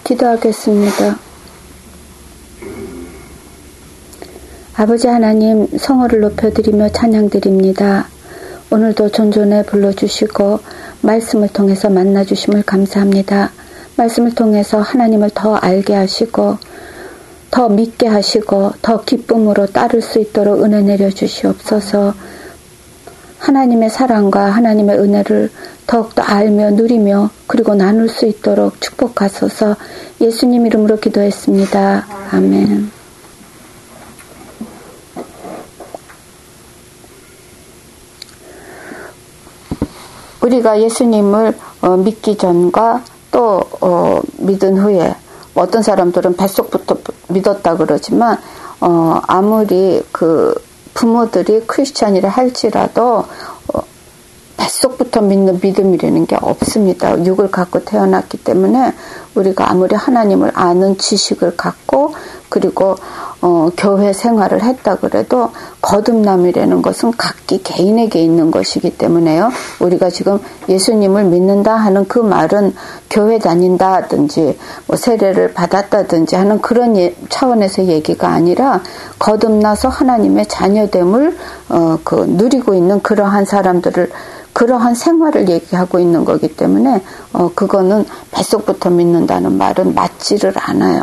기도하겠습니다. 아버지 하나님, 성호를 높여드리며 찬양드립니다. 오늘도 존존에 불러주시고 말씀을 통해서 만나주심을 감사합니다. 말씀을 통해서 하나님을 더 알게 하시고 더 믿게 하시고 더 기쁨으로 따를 수 있도록 은혜 내려주시옵소서. 하나님의 사랑과 하나님의 은혜를 더욱더 알며 누리며 그리고 나눌 수 있도록 축복하소서. 예수님 이름으로 기도했습니다. 아멘. 우리가 예수님을 믿기 전과 또 믿은 후에 어떤 사람들은 뱃속부터 믿었다 그러지만 아무리 그 부모들이 크리스찬이라 할지라도 뱃속부터 믿는 믿음이라는 게 없습니다. 육을 갖고 태어났기 때문에 우리가 아무리 하나님을 아는 지식을 갖고 그리고 교회 생활을 했다 그래도 거듭남이라는 것은 각기 개인에게 있는 것이기 때문에요. 우리가 지금 예수님을 믿는다 하는 그 말은 교회 다닌다든지 뭐 세례를 받았다든지 하는 그런 차원에서 얘기가 아니라 거듭나서 하나님의 자녀됨을 누리고 있는 그러한 사람들을 그러한 생활을 얘기하고 있는 거기 때문에 그거는 뱃속부터 믿는다는 말은 맞지를 않아요.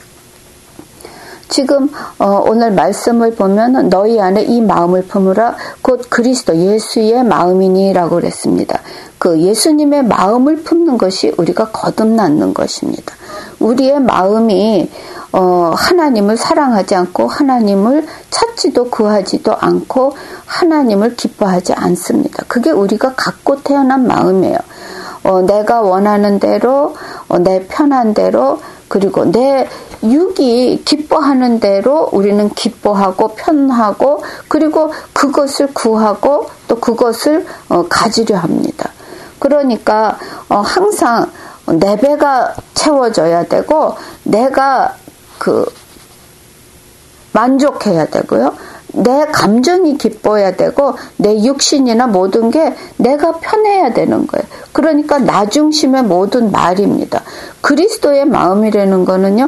지금 오늘 말씀을 보면 너희 안에 이 마음을 품으라 곧 그리스도 예수의 마음이니라고 그랬습니다. 그 예수님의 마음을 품는 것이 우리가 거듭나는 것입니다. 우리의 마음이 하나님을 사랑하지 않고 하나님을 찾지도 구하지도 않고 하나님을 기뻐하지 않습니다. 그게 우리가 갖고 태어난 마음이에요. 내가 원하는 대로 내 편한 대로 그리고 내 육이 기뻐하는 대로 우리는 기뻐하고 편하고 그리고 그것을 구하고 또 그것을 가지려 합니다. 그러니까 항상 내 배가 채워져야 되고 내가 만족해야 되고요. 내 감정이 기뻐야 되고 내 육신이나 모든 게 내가 편해야 되는 거예요. 그러니까 나 중심의 모든 말입니다. 그리스도의 마음이라는 거는요.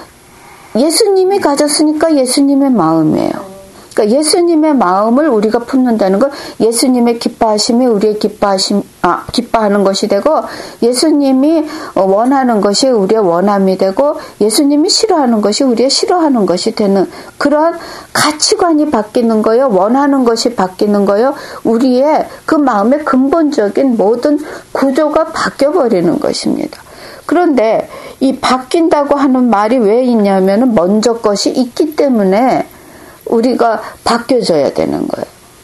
예수님이 가졌으니까 예수님의 마음이에요. 그러니까 예수님의 마음을 우리가 품는다는 건 예수님의 기뻐하심이 우리의 기뻐하는 것이 되고 예수님이 원하는 것이 우리의 원함이 되고 예수님이 싫어하는 것이 우리의 싫어하는 것이 되는 그러한 가치관이 바뀌는 거예요. 원하는 것이 바뀌는 거예요. 우리의 그 마음의 근본적인 모든 구조가 바뀌어버리는 것입니다. 그런데 이 바뀐다고 하는 말이 왜 있냐면은 먼저 것이 있기 때문에 우리가 바뀌어져야 되는 거예요.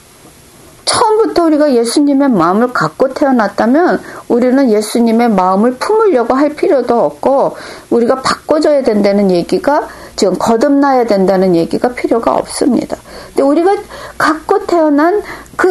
처음부터 우리가 예수님의 마음을 갖고 태어났다면 우리는 예수님의 마음을 품으려고 할 필요도 없고 우리가 바꿔줘야 된다는 얘기가 지금 거듭나야 된다는 얘기가 필요가 없습니다. 근데 우리가 갖고 태어난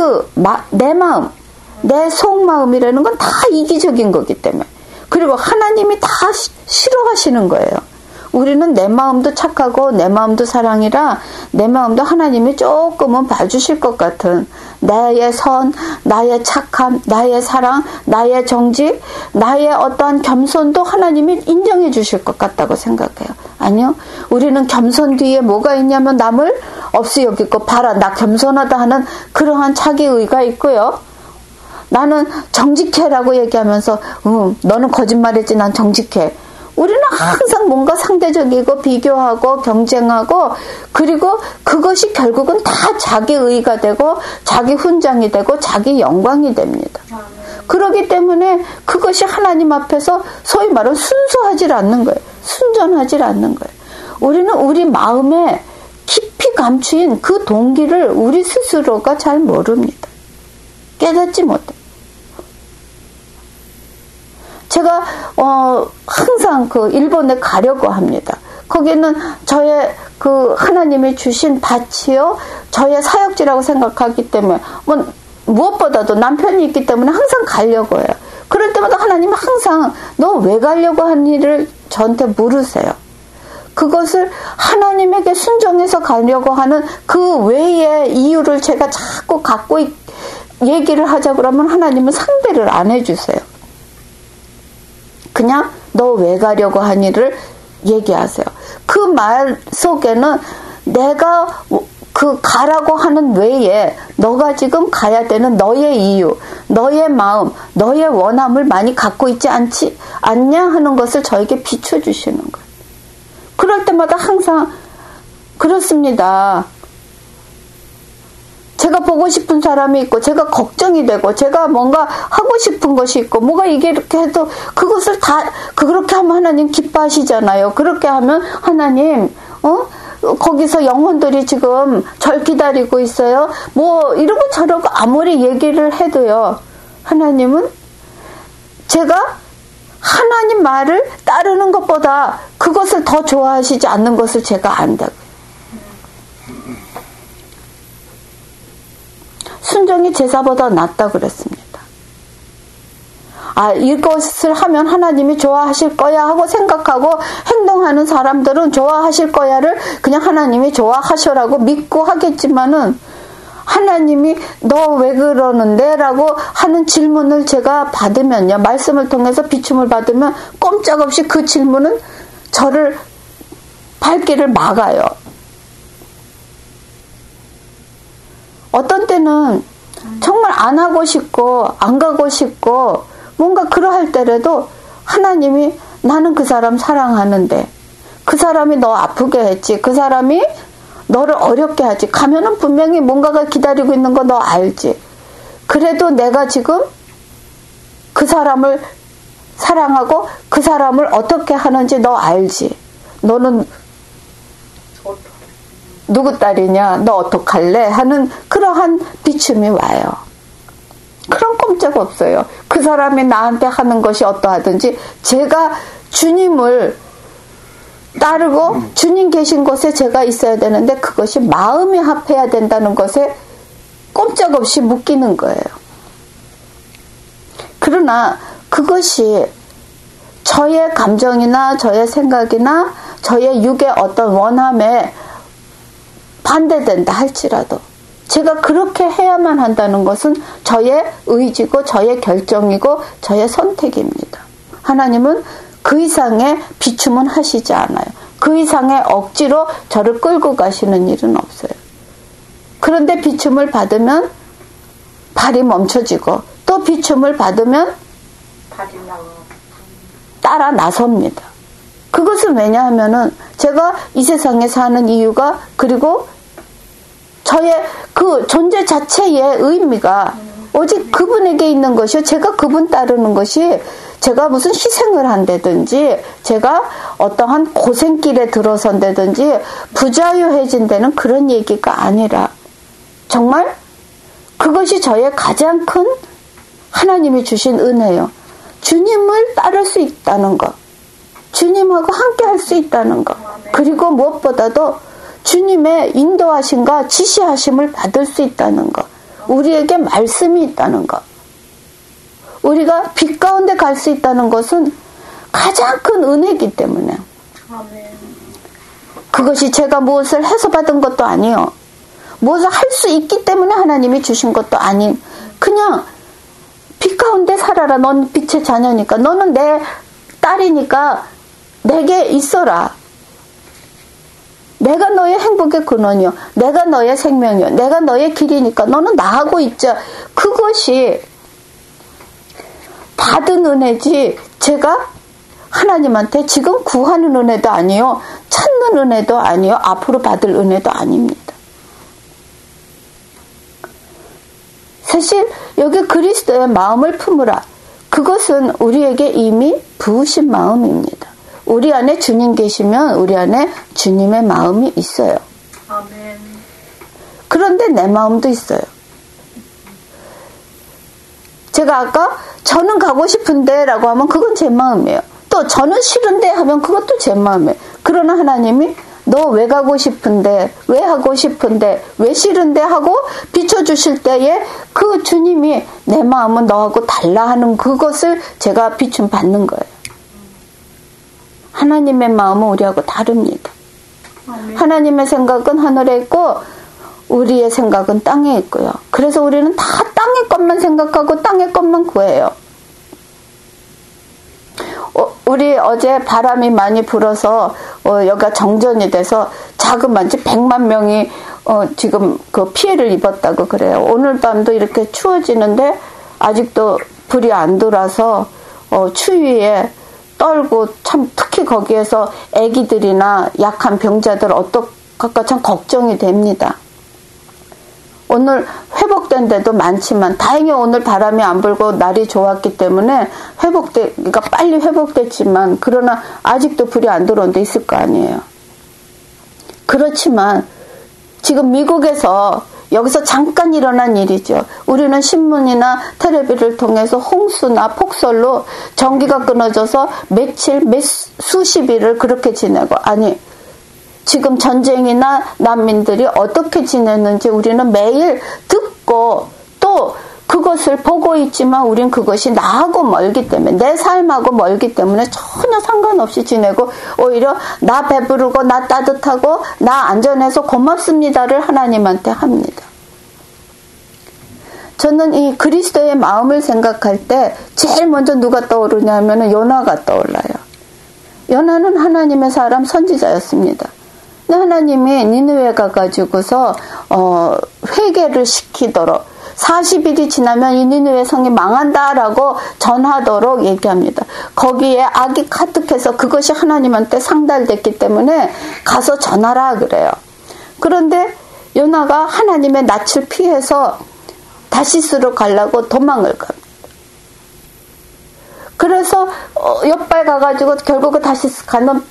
내 마음, 내 속마음이라는 건 다 이기적인 거기 때문에 그리고 하나님이 다 싫어하시는 거예요. 우리는 내 마음도 착하고 내 마음도 사랑이라 내 마음도 하나님이 조금은 봐주실 것 같은 나의 선, 나의 착함, 나의 사랑, 나의 정직, 나의 어떠한 겸손도 하나님이 인정해 주실 것 같다고 생각해요. 아니요. 우리는 겸손 뒤에 뭐가 있냐면 남을 없이 여기고 봐라 나 겸손하다 하는 그러한 자기의가 있고요. 나는 정직해라고 얘기하면서 너는 거짓말했지 난 정직해. 우리는 항상 뭔가 상대적이고 비교하고 경쟁하고 그리고 그것이 결국은 다 자기의가 되고 자기 훈장이 되고 자기 영광이 됩니다. 그렇기 때문에 그것이 하나님 앞에서 소위 말하면 순수하지 않는 거예요. 순전하지 않는 거예요. 우리는 우리 마음에 깊이 감추인 그 동기를 우리 스스로가 잘 모릅니다. 깨닫지 못해. 제가 항상 일본에 가려고 합니다. 거기는 저의 하나님이 주신 밭이요 저의 사역지라고 생각하기 때문에 무엇보다도 남편이 있기 때문에 항상 가려고 해요. 그럴 때마다 하나님은 항상 너 왜 가려고 하는 일을 저한테 물으세요. 그것을 하나님에게 순종해서 가려고 하는 그 외의 이유를 제가 자꾸 갖고 얘기를 하자 그러면 하나님은 상대를 안 해주세요. 그냥 너 왜 가려고 하니를 얘기하세요. 그 말 속에는 내가 그 가라고 하는 외에 너가 지금 가야 되는 너의 이유, 너의 마음, 너의 원함을 많이 갖고 있지 않냐 하는 것을 저에게 비춰주시는 거예요. 그럴 때마다 항상 그렇습니다. 제가 보고 싶은 사람이 있고 제가 걱정이 되고 제가 뭔가 하고 싶은 것이 있고 뭐가 이게 이렇게 해도 그것을 다 그렇게 하면 하나님 기뻐하시잖아요. 그렇게 하면 하나님 거기서 영혼들이 지금 절 기다리고 있어요. 뭐 이러고 저러고 아무리 얘기를 해도요. 하나님은 제가 하나님 말을 따르는 것보다 그것을 더 좋아하시지 않는 것을 제가 안다고요. 순종이 제사보다 낫다 그랬습니다. 이것을 하면 하나님이 좋아하실 거야 하고 생각하고 행동하는 사람들은 좋아하실 거야를 그냥 하나님이 좋아하셔라고 믿고 하겠지만은 하나님이 너 왜 그러는데? 라고 하는 질문을 제가 받으면요. 말씀을 통해서 비춤을 받으면 꼼짝없이 그 질문은 저를 발길을 막아요. 어떤 때는 정말 안 하고 싶고 안 가고 싶고 뭔가 그러할 때라도 하나님이 나는 그 사람 사랑하는데 그 사람이 너 아프게 했지 그 사람이 너를 어렵게 하지 가면은 분명히 뭔가가 기다리고 있는 거 너 알지 그래도 내가 지금 그 사람을 사랑하고 그 사람을 어떻게 하는지 너 알지 너는 누구 딸이냐 너 어떡할래 하는 그러한 비춤이 와요. 그런 꼼짝 없어요. 그 사람이 나한테 하는 것이 어떠하든지 제가 주님을 따르고 주님 계신 곳에 제가 있어야 되는데 그것이 마음이 합해야 된다는 것에 꼼짝없이 묶이는 거예요. 그러나 그것이 저의 감정이나 저의 생각이나 저의 육의 어떤 원함에 반대된다 할지라도 제가 그렇게 해야만 한다는 것은 저의 의지고 저의 결정이고 저의 선택입니다. 하나님은 그 이상의 비춤은 하시지 않아요. 그 이상의 억지로 저를 끌고 가시는 일은 없어요. 그런데 비춤을 받으면 발이 멈춰지고 또 비춤을 받으면 따라 나섭니다. 그것은 왜냐하면은 제가 이 세상에 사는 이유가 그리고 저의 그 존재 자체의 의미가 오직 그분에게 있는 것이요. 제가 그분 따르는 것이 제가 무슨 희생을 한다든지 제가 어떠한 고생길에 들어선다든지 부자유해진다는 그런 얘기가 아니라 정말 그것이 저의 가장 큰 하나님이 주신 은혜요. 주님을 따를 수 있다는 것. 주님하고 함께 할 수 있다는 것. 그리고 무엇보다도 주님의 인도하심과 지시하심을 받을 수 있다는 것. 우리에게 말씀이 있다는 것. 우리가 빛 가운데 갈 수 있다는 것은 가장 큰 은혜이기 때문에. 그것이 제가 무엇을 해서 받은 것도 아니요. 무엇을 할 수 있기 때문에 하나님이 주신 것도 아닌 그냥 빛 가운데 살아라. 넌 빛의 자녀니까. 너는 내 딸이니까 내게 있어라. 내가 너의 행복의 근원이요. 내가 너의 생명이요. 내가 너의 길이니까 너는 나하고 있자. 그것이 받은 은혜지 제가 하나님한테 지금 구하는 은혜도 아니요. 찾는 은혜도 아니요. 앞으로 받을 은혜도 아닙니다. 사실 여기 그리스도의 마음을 품으라. 그것은 우리에게 이미 부으신 마음입니다. 우리 안에 주님 계시면 우리 안에 주님의 마음이 있어요. 아멘. 그런데 내 마음도 있어요. 제가 아까 저는 가고 싶은데 라고 하면 그건 제 마음이에요. 또 저는 싫은데 하면 그것도 제 마음이에요. 그러나 하나님이 너 왜 가고 싶은데 왜 하고 싶은데 왜 싫은데 하고 비춰주실 때에 그 주님이 내 마음은 너하고 달라 하는 그것을 제가 비춤 받는 거예요. 하나님의 마음은 우리하고 다릅니다. 하나님의 생각은 하늘에 있고 우리의 생각은 땅에 있고요. 그래서 우리는 다 땅의 것만 생각하고 땅의 것만 구해요. 우리 어제 바람이 많이 불어서 여기가 정전이 돼서 자그마치 100만 명이 지금 그 피해를 입었다고 그래요. 오늘 밤도 이렇게 추워지는데 아직도 불이 안 돌아서 추위에 떨고 참 특히 거기에서 아기들이나 약한 병자들 어떡할까 참 걱정이 됩니다. 오늘 회복된 데도 많지만 다행히 오늘 바람이 안 불고 날이 좋았기 때문에 그러니까 빨리 회복됐지만 그러나 아직도 불이 안 들어온 데 있을 거 아니에요. 그렇지만 지금 미국에서 여기서 잠깐 일어난 일이죠. 우리는 신문이나 텔레비를 통해서 홍수나 폭설로 전기가 끊어져서 며칠, 수십 일을 그렇게 지내고 아니 지금 전쟁이나 난민들이 어떻게 지내는지 우리는 매일 듣고 또 그것을 보고 있지만 우린 그것이 나하고 멀기 때문에 내 삶하고 멀기 때문에 전혀 상관없이 지내고 오히려 나 배부르고 나 따뜻하고 나 안전해서 고맙습니다를 하나님한테 합니다. 저는 이 그리스도의 마음을 생각할 때 제일 먼저 누가 떠오르냐면 요나가 떠올라요. 요나는 하나님의 사람 선지자였습니다. 하나님이 니느웨 가가지고서 회개를 시키도록 40일이 지나면 이 니느웨 성이 망한다라고 전하도록 얘기합니다. 거기에 악이 가득해서 그것이 하나님한테 상달됐기 때문에 가서 전하라 그래요. 그런데 요나가 하나님의 낯을 피해서 다시스로 가려고 도망을 갑니다. 그래서 옆발 가가지고 결국 다시스 가는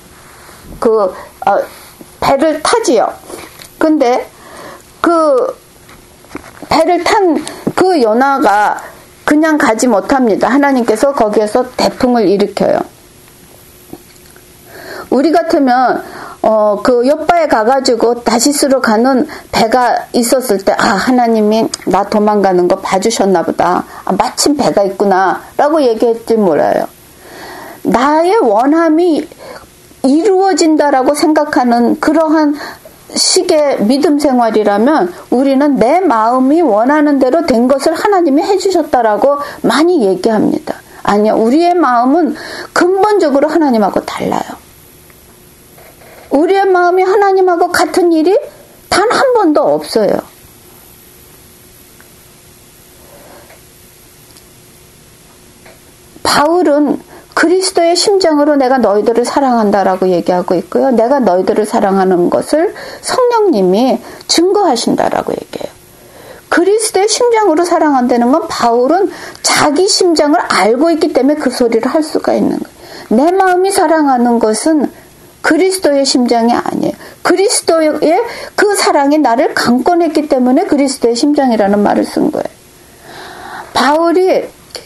배를 타지요. 근데 그 배를 탄 그 요나가 그냥 가지 못합니다. 하나님께서 거기에서 대풍을 일으켜요. 우리 같으면 그 옆바에 가가지고 다시스로 가는 배가 있었을 때 하나님이 나 도망가는 거 봐주셨나 보다. 마침 배가 있구나라고 얘기했지 몰라요. 나의 원함이 이루어진다라고 생각하는 그러한 식의 믿음 생활이라면 우리는 내 마음이 원하는 대로 된 것을 하나님이 해주셨다라고 많이 얘기합니다. 아니요, 우리의 마음은 근본적으로 하나님하고 달라요. 우리의 마음이 하나님하고 같은 일이 단 한 번도 없어요. 바울은 그리스도의 심정으로 내가 너희들을 사랑한다라고 얘기하고 있고요. 내가 너희들을 사랑하는 것을 성령님이 증거하신다라고 얘기해요. 그리스도의 심정으로 사랑한다는 건 바울은 자기 심정을 알고 있기 때문에 그 소리를 할 수가 있는 거예요. 내 마음이 사랑하는 것은 그리스도의 심정이 아니에요. 그리스도의 그 사랑이 나를 강권했기 때문에 그리스도의 심정이라는 말을 쓴 거예요. 바울이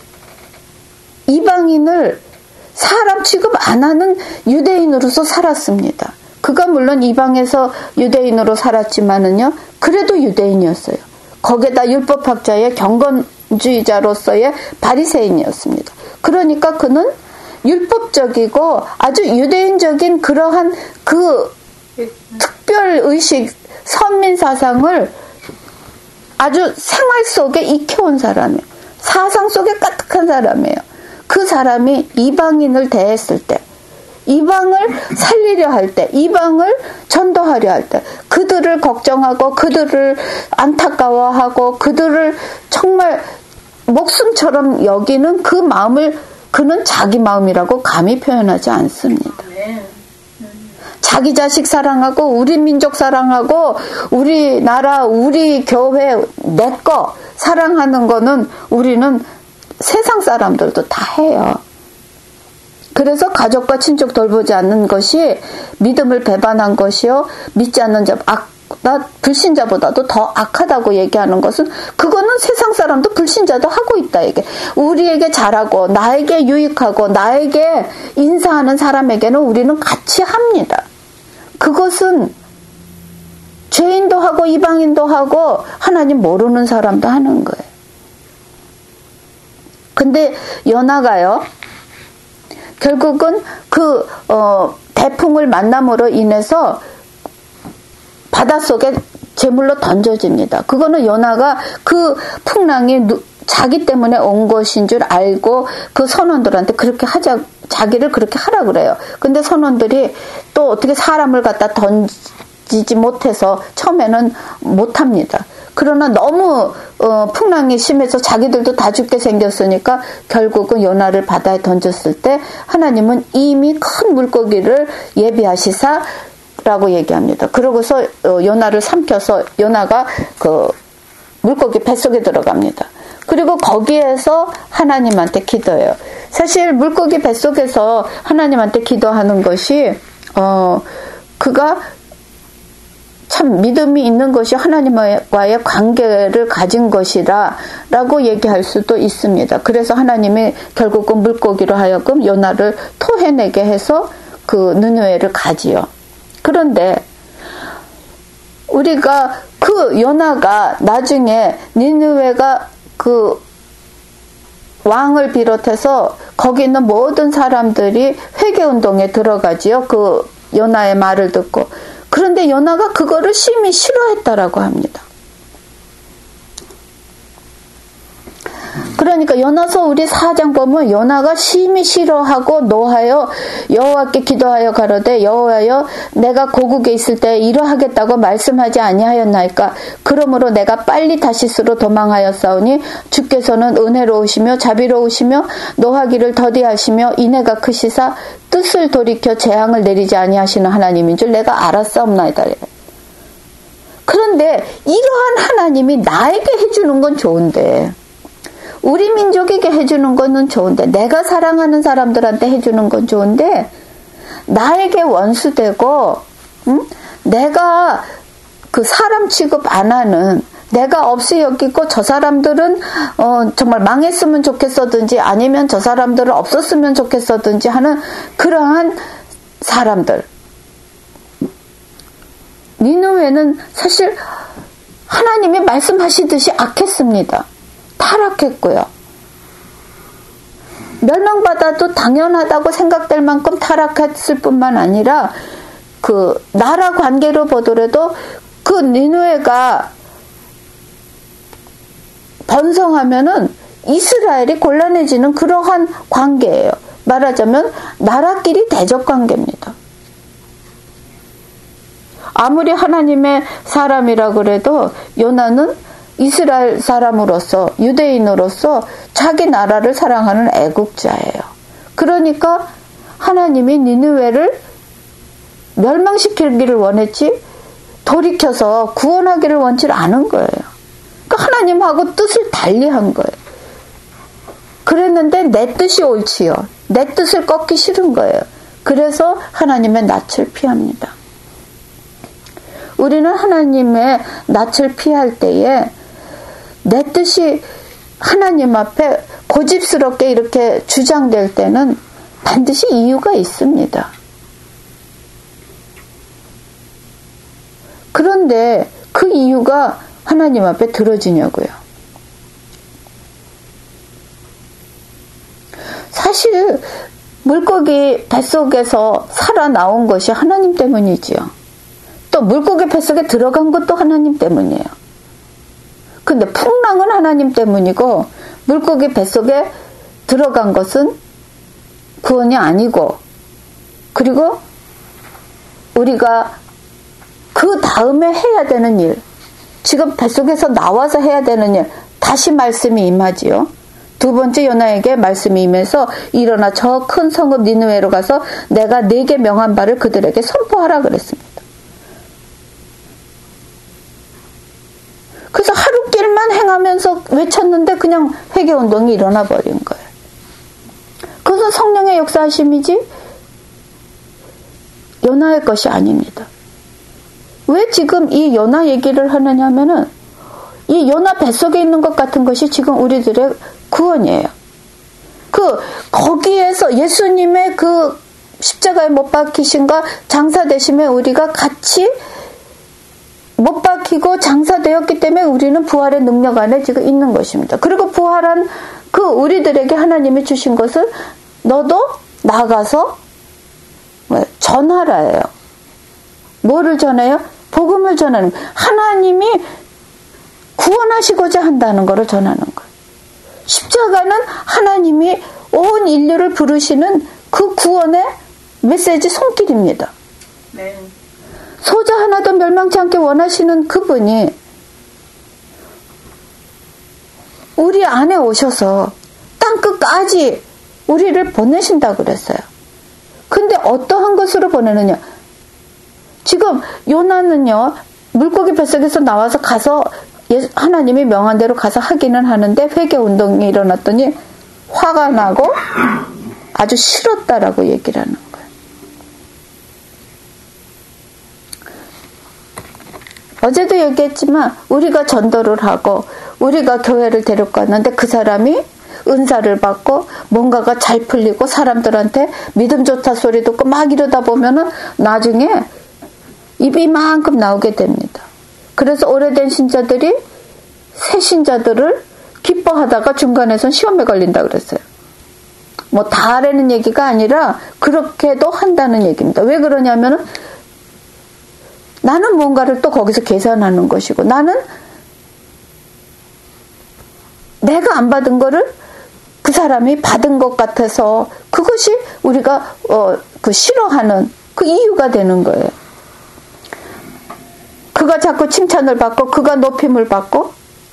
이방인을 사람 취급 안 하는 유대인으로서 살았습니다. 그가 물론 이방에서 유대인으로 살았지만은요, 그래도 유대인이었어요. 거기에다 율법학자의 경건주의자로서의 바리새인이었습니다. 그러니까 그는 율법적이고 아주 유대인적인 그러한 그 특별의식, 선민사상을 아주 생활 속에 익혀온 사람이에요. 사상 속에 까득한 사람이에요. 그 사람이 이방인을 대했을 때, 이방을 살리려 할 때, 이방을 전도하려 할 때, 그들을 걱정하고 그들을 안타까워하고 그들을 정말 목숨처럼 여기는 그 마음을 그는 자기 마음이라고 감히 표현하지 않습니다. 자기 자식 사랑하고 우리 민족 사랑하고 우리 나라, 우리 교회, 내 거 사랑하는 거는 우리는 세상 사람들도 다 해요. 그래서 가족과 친족 돌보지 않는 것이 믿음을 배반한 것이요, 믿지 않는 자, 나 불신자보다도 더 악하다고 얘기하는 것은 그거는 세상 사람도 불신자도 하고 있다. 이게 우리에게 잘하고 나에게 유익하고 나에게 인사하는 사람에게는 우리는 같이 합니다. 그것은 죄인도 하고 이방인도 하고 하나님 모르는 사람도 하는 거예요. 근데 요나가요, 결국은 그 대풍을 만남으로 인해서 바닷속에 제물로 던져집니다. 그거는 요나가 그 풍랑이 자기 때문에 온 것인 줄 알고 그 선원들한테 그렇게 하자 자기를 그렇게 하라 그래요. 근데 선원들이 또 어떻게 사람을 갖다 던지지 못해서 처음에는 못합니다. 그러나 너무 풍랑이 심해서 자기들도 다 죽게 생겼으니까 결국은 요나를 바다에 던졌을 때 하나님은 이미 큰 물고기를 예비하시사 라고 얘기합니다. 그러고서 요나를 삼켜서 요나가 그 물고기 뱃속에 들어갑니다. 그리고 거기에서 하나님한테 기도해요. 사실 물고기 뱃속에서 하나님한테 기도하는 것이 그가 참 믿음이 있는 것이 하나님과의 관계를 가진 것이라 라고 얘기할 수도 있습니다. 그래서 하나님이 결국은 물고기로 하여금 요나를 토해내게 해서 그 느느웨를 가지요. 그런데 우리가 그 요나가 나중에 니느웨가 그 왕을 비롯해서 거기 있는 모든 사람들이 회개운동에 들어가지요. 그 요나의 말을 듣고. 그런데 요나가 그거를 심히 싫어했다라고 합니다. 그러니까 요나서 우리 4장 보면 요나가 심히 싫어하고 노하여 여호와께 기도하여 가로되 여호와여 내가 고국에 있을 때 이러하겠다고 말씀하지 아니하였나이까. 그러므로 내가 빨리 다시스로 도망하였사오니 주께서는 은혜로우시며 자비로우시며 노하기를 더디하시며 인애가 크시사 뜻을 돌이켜 재앙을 내리지 아니하시는 하나님인 줄 내가 알았사옵나이다. 그런데 이러한 하나님이 나에게 해주는 건 좋은데 우리 민족에게 해주는 거는 좋은데 내가 사랑하는 사람들한테 해주는 건 좋은데 나에게 원수되고 내가 그 사람 취급 안 하는 내가 없이 여기고 저 사람들은 정말 망했으면 좋겠어든지 아니면 저 사람들은 없었으면 좋겠어든지 하는 그러한 사람들. 니느웨는 사실 하나님이 말씀하시듯이 악했습니다. 타락했고요. 멸망받아도 당연하다고 생각될 만큼 타락했을 뿐만 아니라 그 나라 관계로 보더라도 그 니느웨가 번성하면은 이스라엘이 곤란해지는 그러한 관계예요. 말하자면 나라끼리 대적 관계입니다. 아무리 하나님의 사람이라 그래도 요나는 이스라엘 사람으로서 유대인으로서 자기 나라를 사랑하는 애국자예요. 그러니까 하나님이 니느웨를 멸망시키기를 원했지 돌이켜서 구원하기를 원치 않은 거예요. 그러니까 하나님하고 뜻을 달리한 거예요. 그랬는데 내 뜻이 옳지요. 내 뜻을 꺾기 싫은 거예요. 그래서 하나님의 낯을 피합니다. 우리는 하나님의 낯을 피할 때에 내 뜻이 하나님 앞에 고집스럽게 이렇게 주장될 때는 반드시 이유가 있습니다. 그런데 그 이유가 하나님 앞에 들어지냐고요. 사실 물고기 뱃속에서 살아나온 것이 하나님 때문이지요. 또 물고기 뱃속에 들어간 것도 하나님 때문이에요. 근데 풍랑은 하나님 때문이고 물고기 뱃속에 들어간 것은 구원이 아니고 그리고 우리가 그 다음에 해야 되는 일 지금 뱃속에서 나와서 해야 되는 일 다시 말씀이 임하지요. 두 번째 요나에게 말씀이 임해서 일어나 저 큰 성읍 니느웨로 가서 내가 네게 명한 바를 그들에게 선포하라 그랬습니다. 그래서 하루길만 행하면서 외쳤는데 그냥 회개운동이 일어나 버린 거예요. 그것은 성령의 역사하심이지 요나의 것이 아닙니다. 왜 지금 이 요나 얘기를 하느냐 하면은 이 요나 뱃속에 있는 것 같은 것이 지금 우리들의 구원이에요. 거기에서 예수님의 그 십자가에 못 박히심과 장사되심에 우리가 같이 못 박히고 장사되었기 때문에 우리는 부활의 능력 안에 지금 있는 것입니다. 그리고 부활한 그 우리들에게 하나님이 주신 것을 너도 나가서 전하라예요. 뭐를 전해요? 복음을 전하는 거예요. 하나님이 구원하시고자 한다는 것을 전하는 거예요. 십자가는 하나님이 온 인류를 부르시는 그 구원의 메시지 손길입니다. 네. 소자 하나도 멸망치 않게 원하시는 그분이 우리 안에 오셔서 땅끝까지 우리를 보내신다고 그랬어요. 근데 어떠한 것으로 보내느냐? 지금 요나는요, 물고기 뱃속에서 나와서 가서 하나님이 명한 대로 가서 하기는 하는데 회개 운동이 일어났더니 화가 나고 아주 싫었다라고 얘기를 하는 거예요. 어제도 얘기했지만 우리가 전도를 하고 우리가 교회를 데려갔는데 그 사람이 은사를 받고 뭔가가 잘 풀리고 사람들한테 믿음 좋다 소리 듣고 막 이러다 보면은 나중에 입이 이만큼 나오게 됩니다. 그래서 오래된 신자들이 새 신자들을 기뻐하다가 중간에선 시험에 걸린다 그랬어요. 뭐 다 하라는 얘기가 아니라 그렇게도 한다는 얘기입니다. 왜 그러냐면은 나는 뭔가를 또 거기서 계산하는 것이고 나는 내가 안 받은 거를 그 사람이 받은 것 같아서 그것이 우리가 그 싫어하는 그 이유가 되는 거예요. 그가 자꾸 칭찬을 받고 그가 높임을 받고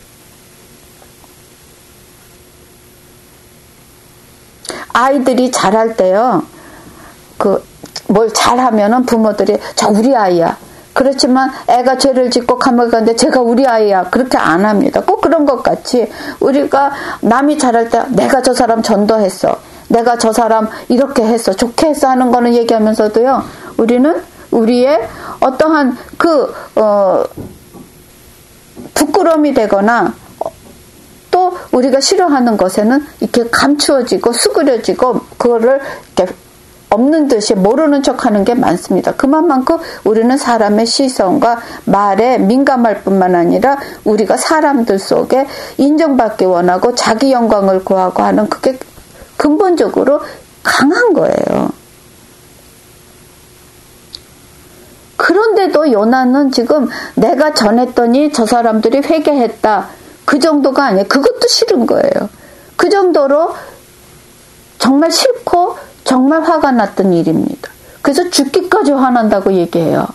아이들이 잘할 때요. 뭘 잘하면은 부모들이 저 우리 아이야. 그렇지만 애가 죄를 짓고 감옥에 가는데 제가 우리 아이야. 그렇게 안 합니다. 꼭 그런 것 같이 우리가 남이 잘할 때 내가 저 사람 전도했어. 내가 저 사람 이렇게 했어. 좋게 했어 하는 거는 얘기하면서도요. 우리는 우리의 어떠한 부끄러움이 되거나 또 우리가 싫어하는 것에는 이렇게 감추어지고 수그려지고 그거를 이렇게 없는 듯이 모르는 척하는 게 많습니다. 그만큼 우리는 사람의 시선과 말에 민감할 뿐만 아니라 우리가 사람들 속에 인정받기 원하고 자기 영광을 구하고 하는 그게 근본적으로 강한 거예요. 그런데도 요나는 지금 내가 전했더니 저 사람들이 회개했다. 그 정도가 아니에요. 그것도 싫은 거예요. 그 정도로 정말 싫고 정말 화가 났던 일입니다. 그래서 죽기까지 화난다고 얘기해요.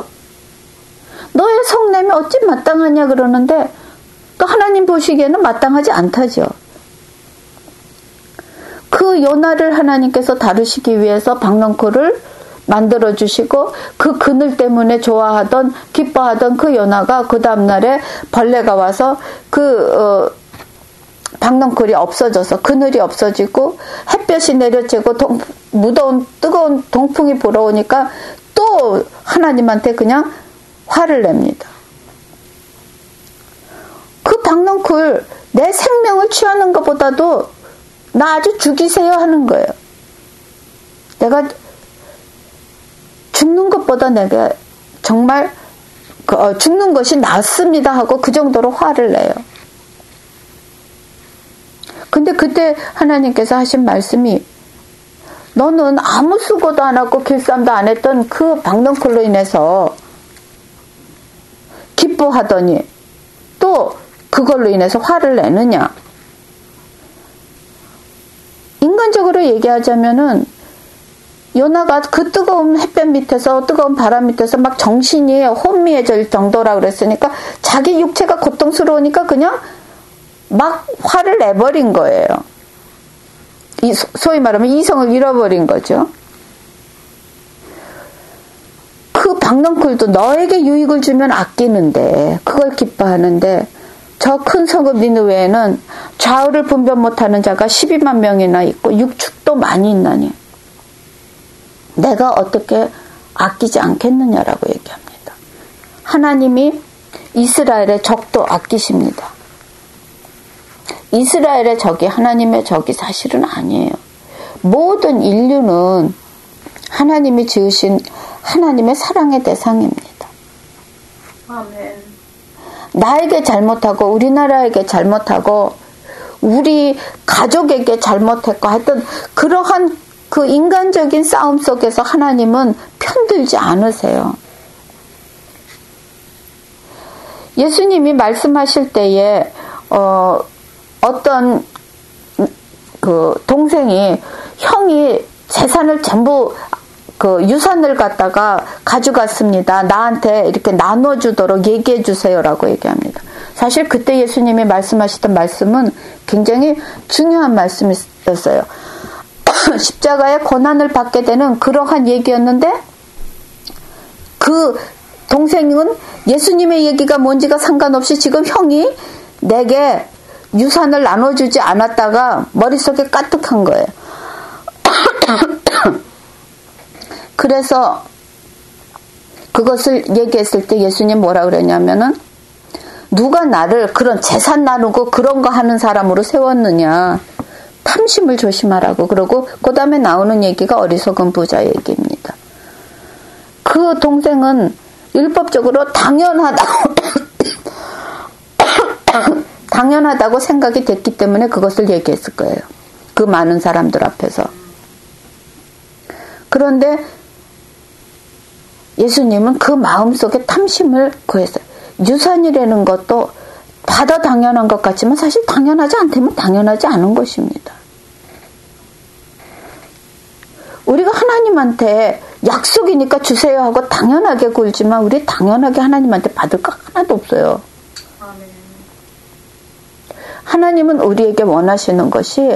너의 성냄이 어찌 마땅하냐 그러는데 또 하나님 보시기에는 마땅하지 않다죠. 그 요나를 하나님께서 다루시기 위해서 박넝쿨을 만들어주시고 그 그늘 때문에 기뻐하던 그 요나가 그 다음날에 벌레가 와서 박넝쿨이 없어져서 그늘이 없어지고 햇볕이 내려쬐고 무더운 뜨거운 동풍이 불어오니까 또 하나님한테 그냥 화를 냅니다. 그 박넝쿨 내 생명을 취하는 것보다도 나 아주 죽이세요 하는 거예요. 내가 죽는 것보다 내가 정말 죽는 것이 낫습니다 하고 그 정도로 화를 내요. 근데 그때 하나님께서 하신 말씀이 너는 아무 수고도 안 하고 길쌈도 안 했던 그 박넝쿨로 인해서 기뻐하더니 또 그걸로 인해서 화를 내느냐. 인간적으로 얘기하자면은 요나가 그 뜨거운 햇볕 밑에서 뜨거운 바람 밑에서 막 정신이 혼미해질 정도라 그랬으니까 자기 육체가 고통스러우니까 그냥 막 화를 내버린 거예요. 소위 말하면 이성을 잃어버린 거죠. 그 박넝쿨도 너에게 유익을 주면 아끼는데 그걸 기뻐하는데 저 큰 성읍 니느웨에는 좌우를 분별 못하는 자가 12만 명이나 있고 육축도 많이 있나니 내가 어떻게 아끼지 않겠느냐라고 얘기합니다. 하나님이 이스라엘의 적도 아끼십니다. 이스라엘의 적이 하나님의 적이 사실은 아니에요. 모든 인류는 하나님이 지으신 하나님의 사랑의 대상입니다. 아멘. 나에게 잘못하고 우리나라에게 잘못하고 우리 가족에게 잘못했고 하여튼 그러한 그 인간적인 싸움 속에서 하나님은 편들지 않으세요. 예수님이 말씀하실 때에 어떤 그 동생이 형이 재산을 전부 그 유산을 갖다가 가져갔습니다. 나한테 이렇게 나눠주도록 얘기해 주세요라고 얘기합니다. 사실 그때 예수님이 말씀하시던 말씀은 굉장히 중요한 말씀이었어요. 십자가의 고난을 받게 되는 그러한 얘기였는데 그 동생은 예수님의 얘기가 뭔지가 상관없이 지금 형이 내게 유산을 나눠주지 않았다가 머릿속에 까뜩한 거예요. 그래서 그것을 얘기했을 때 예수님 뭐라 그랬냐면은 누가 나를 그런 재산 나누고 그런 거 하는 사람으로 세웠느냐. 탐심을 조심하라고. 그러고 그 다음에 나오는 얘기가 어리석은 부자 얘기입니다. 그 동생은 율법적으로 당연하다고 생각이 됐기 때문에 그것을 얘기했을 거예요. 그 많은 사람들 앞에서. 그런데 예수님은 그 마음속에 탐심을 구했어요. 유산이라는 것도 받아 당연한 것 같지만 사실 당연하지 않다면 당연하지 않은 것입니다. 우리가 하나님한테 약속이니까 주세요 하고 당연하게 굴지만 우리 당연하게 하나님한테 받을 거 하나도 없어요. 하나님은 우리에게 원하시는 것이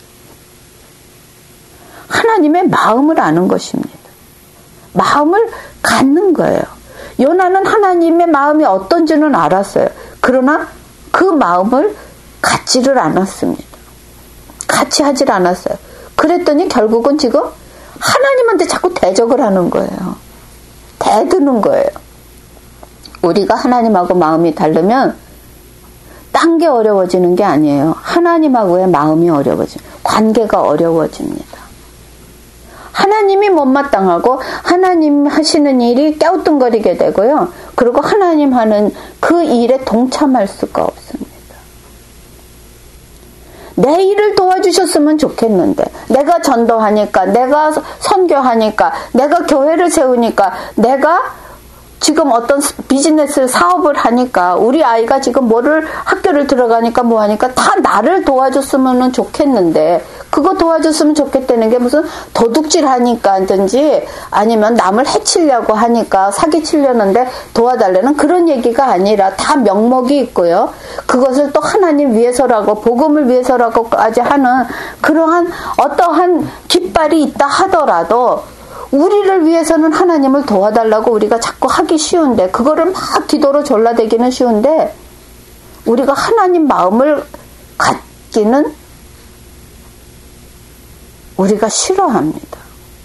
하나님의 마음을 아는 것입니다. 마음을 갖는 거예요. 요나는 하나님의 마음이 어떤지는 알았어요. 그러나 그 마음을 갖지를 않았습니다. 같이 하질 않았어요. 그랬더니 결국은 지금 하나님한테 자꾸 대적을 하는 거예요. 대드는 거예요. 우리가 하나님하고 마음이 다르면 딴 게 어려워지는 게 아니에요. 하나님하고의 마음이 어려워집니다. 관계가 어려워집니다. 하나님이 못마땅하고 하나님 하시는 일이 깨우뚱거리게 되고요. 그리고 하나님 하는 그 일에 동참할 수가 없습니다. 내 일을 도와주셨으면 좋겠는데 내가 전도하니까 내가 선교하니까 내가 교회를 세우니까 내가 지금 어떤 비즈니스 사업을 하니까 우리 아이가 지금 뭐를 학교를 들어가니까 뭐 하니까 다 나를 도와줬으면 좋겠는데 그거 도와줬으면 좋겠다는 게 무슨 도둑질 하니까든지 아니면 남을 해치려고 하니까 사기치려는데 도와달라는 그런 얘기가 아니라 다 명목이 있고요. 그것을 또 하나님 위해서라고 복음을 위해서라고까지 하는 그러한 어떠한 깃발이 있다 하더라도 우리를 위해서는 하나님을 도와달라고 우리가 자꾸 하기 쉬운데 그거를 막 기도로 졸라대기는 쉬운데 우리가 하나님 마음을 갖기는 우리가 싫어합니다.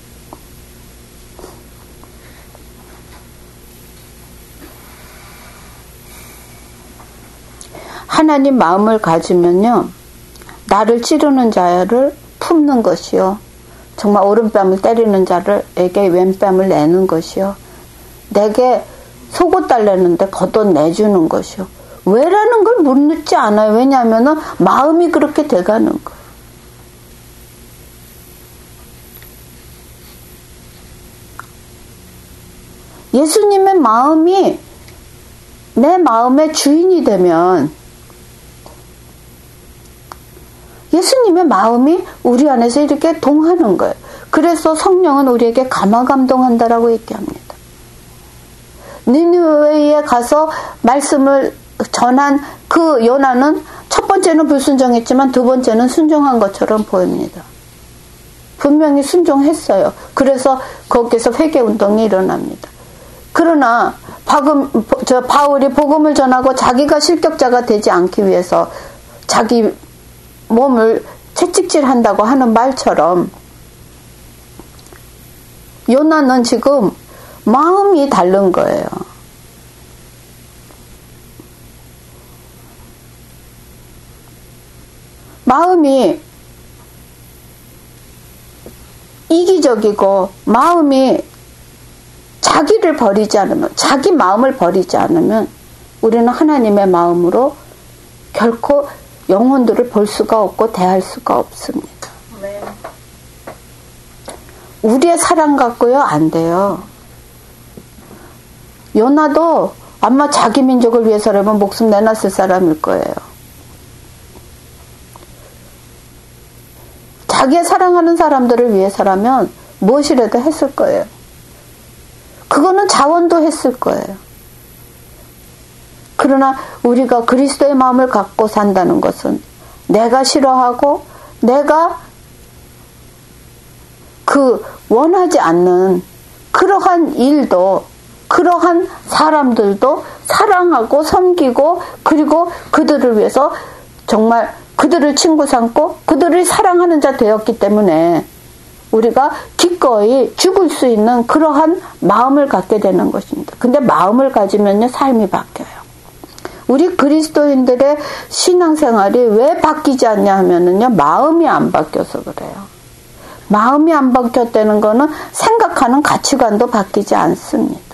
하나님 마음을 가지면요. 나를 찌르는 자를 품는 것이요. 정말 오른뺨을 때리는 자에게 왼뺨을 내는 것이요. 내게 속옷 달래는데 겉옷 내주는 것이요. 왜라는 걸 묻지 않아요. 왜냐하면 마음이 그렇게 돼가는 거예요. 예수님의 마음이 내 마음의 주인이 되면 예수님의 마음이 우리 안에서 이렇게 동하는 거예요. 그래서 성령은 우리에게 감화감동한다라고 얘기합니다. 니느웨에 가서 말씀을 전한 그 요나는 첫 번째는 불순종했지만 두 번째는 순종한 것처럼 보입니다. 분명히 순종했어요. 그래서 거기서 회개운동이 일어납니다. 그러나 바울이 복음을 전하고 자기가 실격자가 되지 않기 위해서 자기 몸을 채찍질한다고 하는 말처럼 요나는 지금 마음이 다른 거예요. 마음이 이기적이고 마음이 자기를 버리지 않으면 자기 마음을 버리지 않으면 우리는 하나님의 마음으로 결코 영혼들을 볼 수가 없고 대할 수가 없습니다. 네. 우리의 사랑 갖고요 안 돼요. 요나도 아마 자기 민족을 위해서라면 목숨 내놨을 사람일 거예요. 자기의 사랑하는 사람들을 위해서라면 무엇이라도 했을 거예요. 그거는 자원도 했을 거예요. 그러나 우리가 그리스도의 마음을 갖고 산다는 것은 내가 싫어하고 내가 원하지 않는 그러한 일도 그러한 사람들도 사랑하고 섬기고 그리고 그들을 위해서 정말 그들을 친구 삼고 그들을 사랑하는 자 되었기 때문에 우리가 기꺼이 죽을 수 있는 그러한 마음을 갖게 되는 것입니다. 근데 마음을 가지면요 삶이 바뀌어요. 우리 그리스도인들의 신앙생활이 왜 바뀌지 않냐 하면은요 마음이 안 바뀌어서 그래요. 마음이 안 바뀌었다는 거는 생각하는 가치관도 바뀌지 않습니다.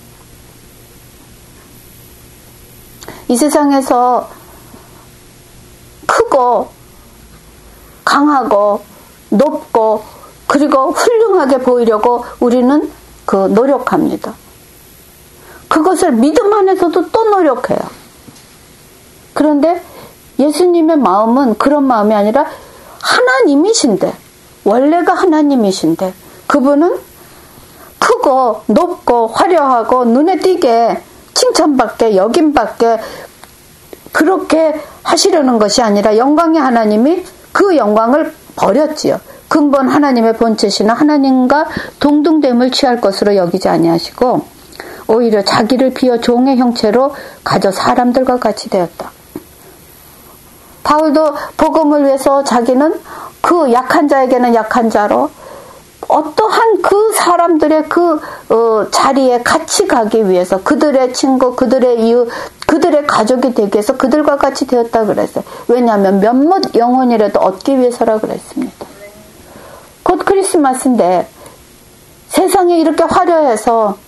이 세상에서 크고 강하고 높고 그리고 훌륭하게 보이려고 우리는 노력합니다. 그것을 믿음 안에서도 또 노력해요. 그런데 예수님의 마음은 그런 마음이 아니라 하나님이신데 원래가 하나님이신데 그분은 크고 높고 화려하고 눈에 띄게 칭찬받게 여김받게 그렇게 하시려는 것이 아니라 영광의 하나님이 그 영광을 버렸지요. 근본 하나님의 본체시나 하나님과 동등됨을 취할 것으로 여기지 아니하시고 오히려 자기를 비어 종의 형체로 가져 사람들과 같이 되었다. 바울도 복음을 위해서 자기는 그 약한 자에게는 약한 자로 어떠한 그 사람들의 자리에 같이 가기 위해서 그들의 친구, 그들의 이웃, 그들의 가족이 되기 위해서 그들과 같이 되었다 그랬어요. 왜냐하면 몇몇 영혼이라도 얻기 위해서라 그랬습니다. 곧 크리스마스인데 세상이 이렇게 화려해서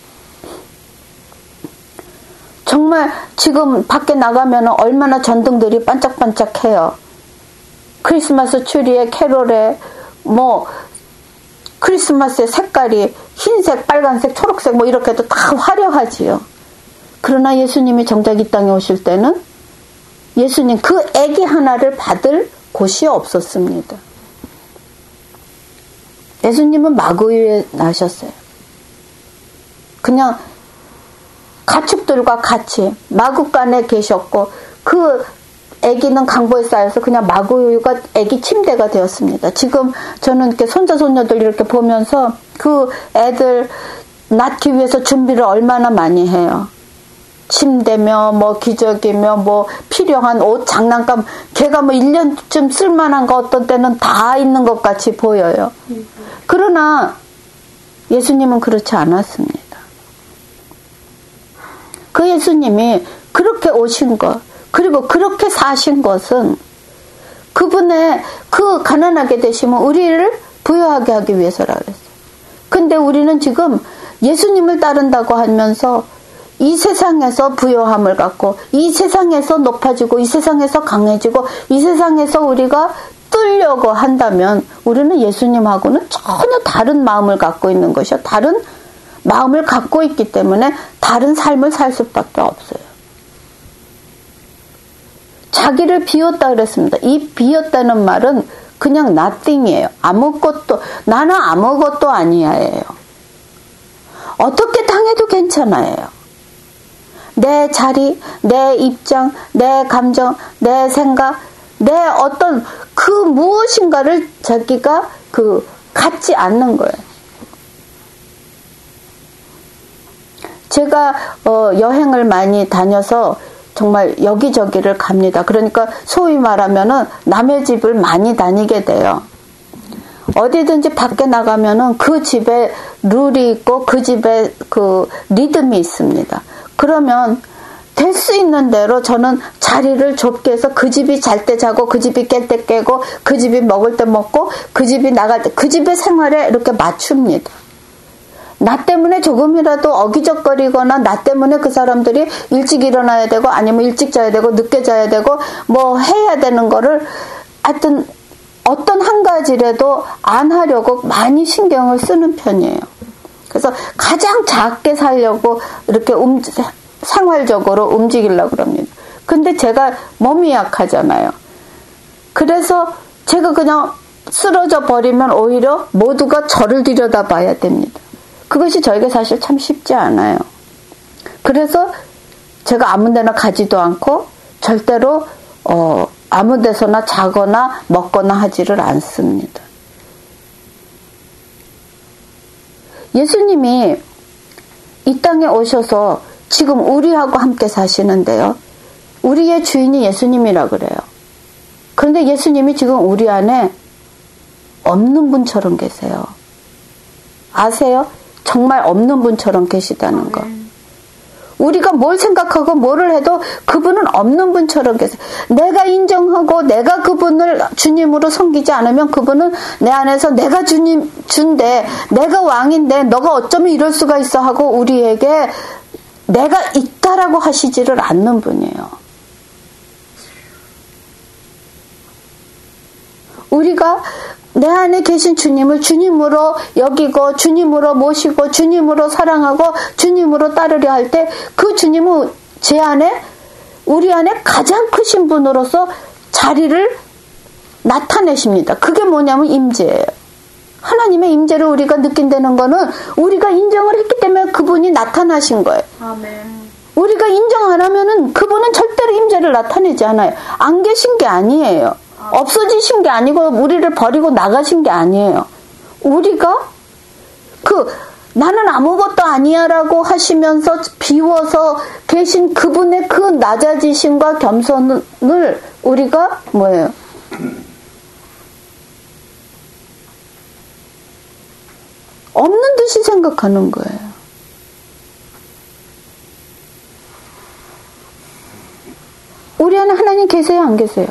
정말 지금 밖에 나가면 얼마나 전등들이 반짝반짝해요. 크리스마스 추리에 캐롤에 크리스마스의 색깔이 흰색, 빨간색, 초록색 이렇게도 다 화려하지요. 그러나 예수님이 정작 이 땅에 오실 때는 예수님 그 아기 하나를 받을 곳이 없었습니다. 예수님은 마구이에 나셨어요. 그냥 가축들과 같이 마구간에 계셨고 그 아기는 강보에 쌓여서 그냥 마구가 아기 침대가 되었습니다. 지금 저는 이렇게 손자 손녀들 이렇게 보면서 그 애들 낳기 위해서 준비를 얼마나 많이 해요. 침대며 기저귀며 필요한 옷 장난감 걔가 1년쯤 쓸만한 거 어떤 때는 다 있는 것 같이 보여요. 그러나 예수님은 그렇지 않았습니다. 그 예수님이 그렇게 오신 것 그리고 그렇게 사신 것은 그분의 그 가난하게 되심은 우리를 부유하게 하기 위해서라 그랬어요. 근데 우리는 지금 예수님을 따른다고 하면서 이 세상에서 부요함을 갖고 이 세상에서 높아지고 이 세상에서 강해지고 이 세상에서 우리가 뚫려고 한다면 우리는 예수님하고는 전혀 다른 마음을 갖고 있는 것이요. 다른 마음을 갖고 있기 때문에 다른 삶을 살 수밖에 없어요. 자기를 비웠다 그랬습니다. 이 비웠다는 말은 그냥 nothing이에요. 아무것도 나는 아무것도 아니야예요. 어떻게 당해도 괜찮아요. 내 자리, 내 입장, 내 감정, 내 생각, 내 어떤 그 무엇인가를 자기가 갖지 않는 거예요. 제가 여행을 많이 다녀서 정말 여기저기를 갑니다. 그러니까 소위 말하면은 남의 집을 많이 다니게 돼요. 어디든지 밖에 나가면은 그 집에 룰이 있고 그 집에 리듬이 있습니다. 그러면 될 수 있는 대로 저는 자리를 좁게 해서 그 집이 잘 때 자고 그 집이 깰 때 깨고 그 집이 먹을 때 먹고 그 집이 나갈 때 그 집의 생활에 이렇게 맞춥니다. 나 때문에 조금이라도 어기적거리거나 나 때문에 그 사람들이 일찍 일어나야 되고 아니면 일찍 자야 되고 늦게 자야 되고 해야 되는 거를 하여튼 어떤 한 가지라도 안 하려고 많이 신경을 쓰는 편이에요. 그래서 가장 작게 살려고 이렇게 생활적으로 움직이려고 그럽니다. 근데 제가 몸이 약하잖아요. 그래서 제가 그냥 쓰러져 버리면 오히려 모두가 저를 들여다봐야 됩니다. 그것이 저에게 사실 참 쉽지 않아요. 그래서 제가 아무 데나 가지도 않고 절대로 아무 데서나 자거나 먹거나 하지를 않습니다. 예수님이 이 땅에 오셔서 지금 우리하고 함께 사시는데요. 우리의 주인이 예수님이라 그래요. 그런데 예수님이 지금 우리 안에 없는 분처럼 계세요. 아세요? 정말 없는 분처럼 계시다는 거. 우리가 뭘 생각하고 뭐를 해도 그분은 없는 분처럼 계세요. 내가 인정하고 내가 그분을 주님으로 섬기지 않으면 그분은 내 안에서 내가 주님 준데 내가 왕인데 너가 어쩌면 이럴 수가 있어 하고 우리에게 내가 있다라고 하시지를 않는 분이에요. 우리가 내 안에 계신 주님을 주님으로 여기고 주님으로 모시고 주님으로 사랑하고 주님으로 따르려 할 때 그 주님은 제 안에 우리 안에 가장 크신 분으로서 자리를 나타내십니다. 그게 뭐냐면 임재예요. 하나님의 임재를 우리가 느낀다는 거는 우리가 인정을 했기 때문에 그분이 나타나신 거예요. 아멘. 우리가 인정 안 하면은 그분은 절대로 임재를 나타내지 않아요. 안 계신 게 아니에요. 없어지신 게 아니고 우리를 버리고 나가신 게 아니에요. 우리가 나는 아무것도 아니야라고 하시면서 비워서 계신 그분의 그 낮아지심과 겸손을 우리가 뭐예요? 없는 듯이 생각하는 거예요. 우리 안에 하나님 계세요, 안 계세요?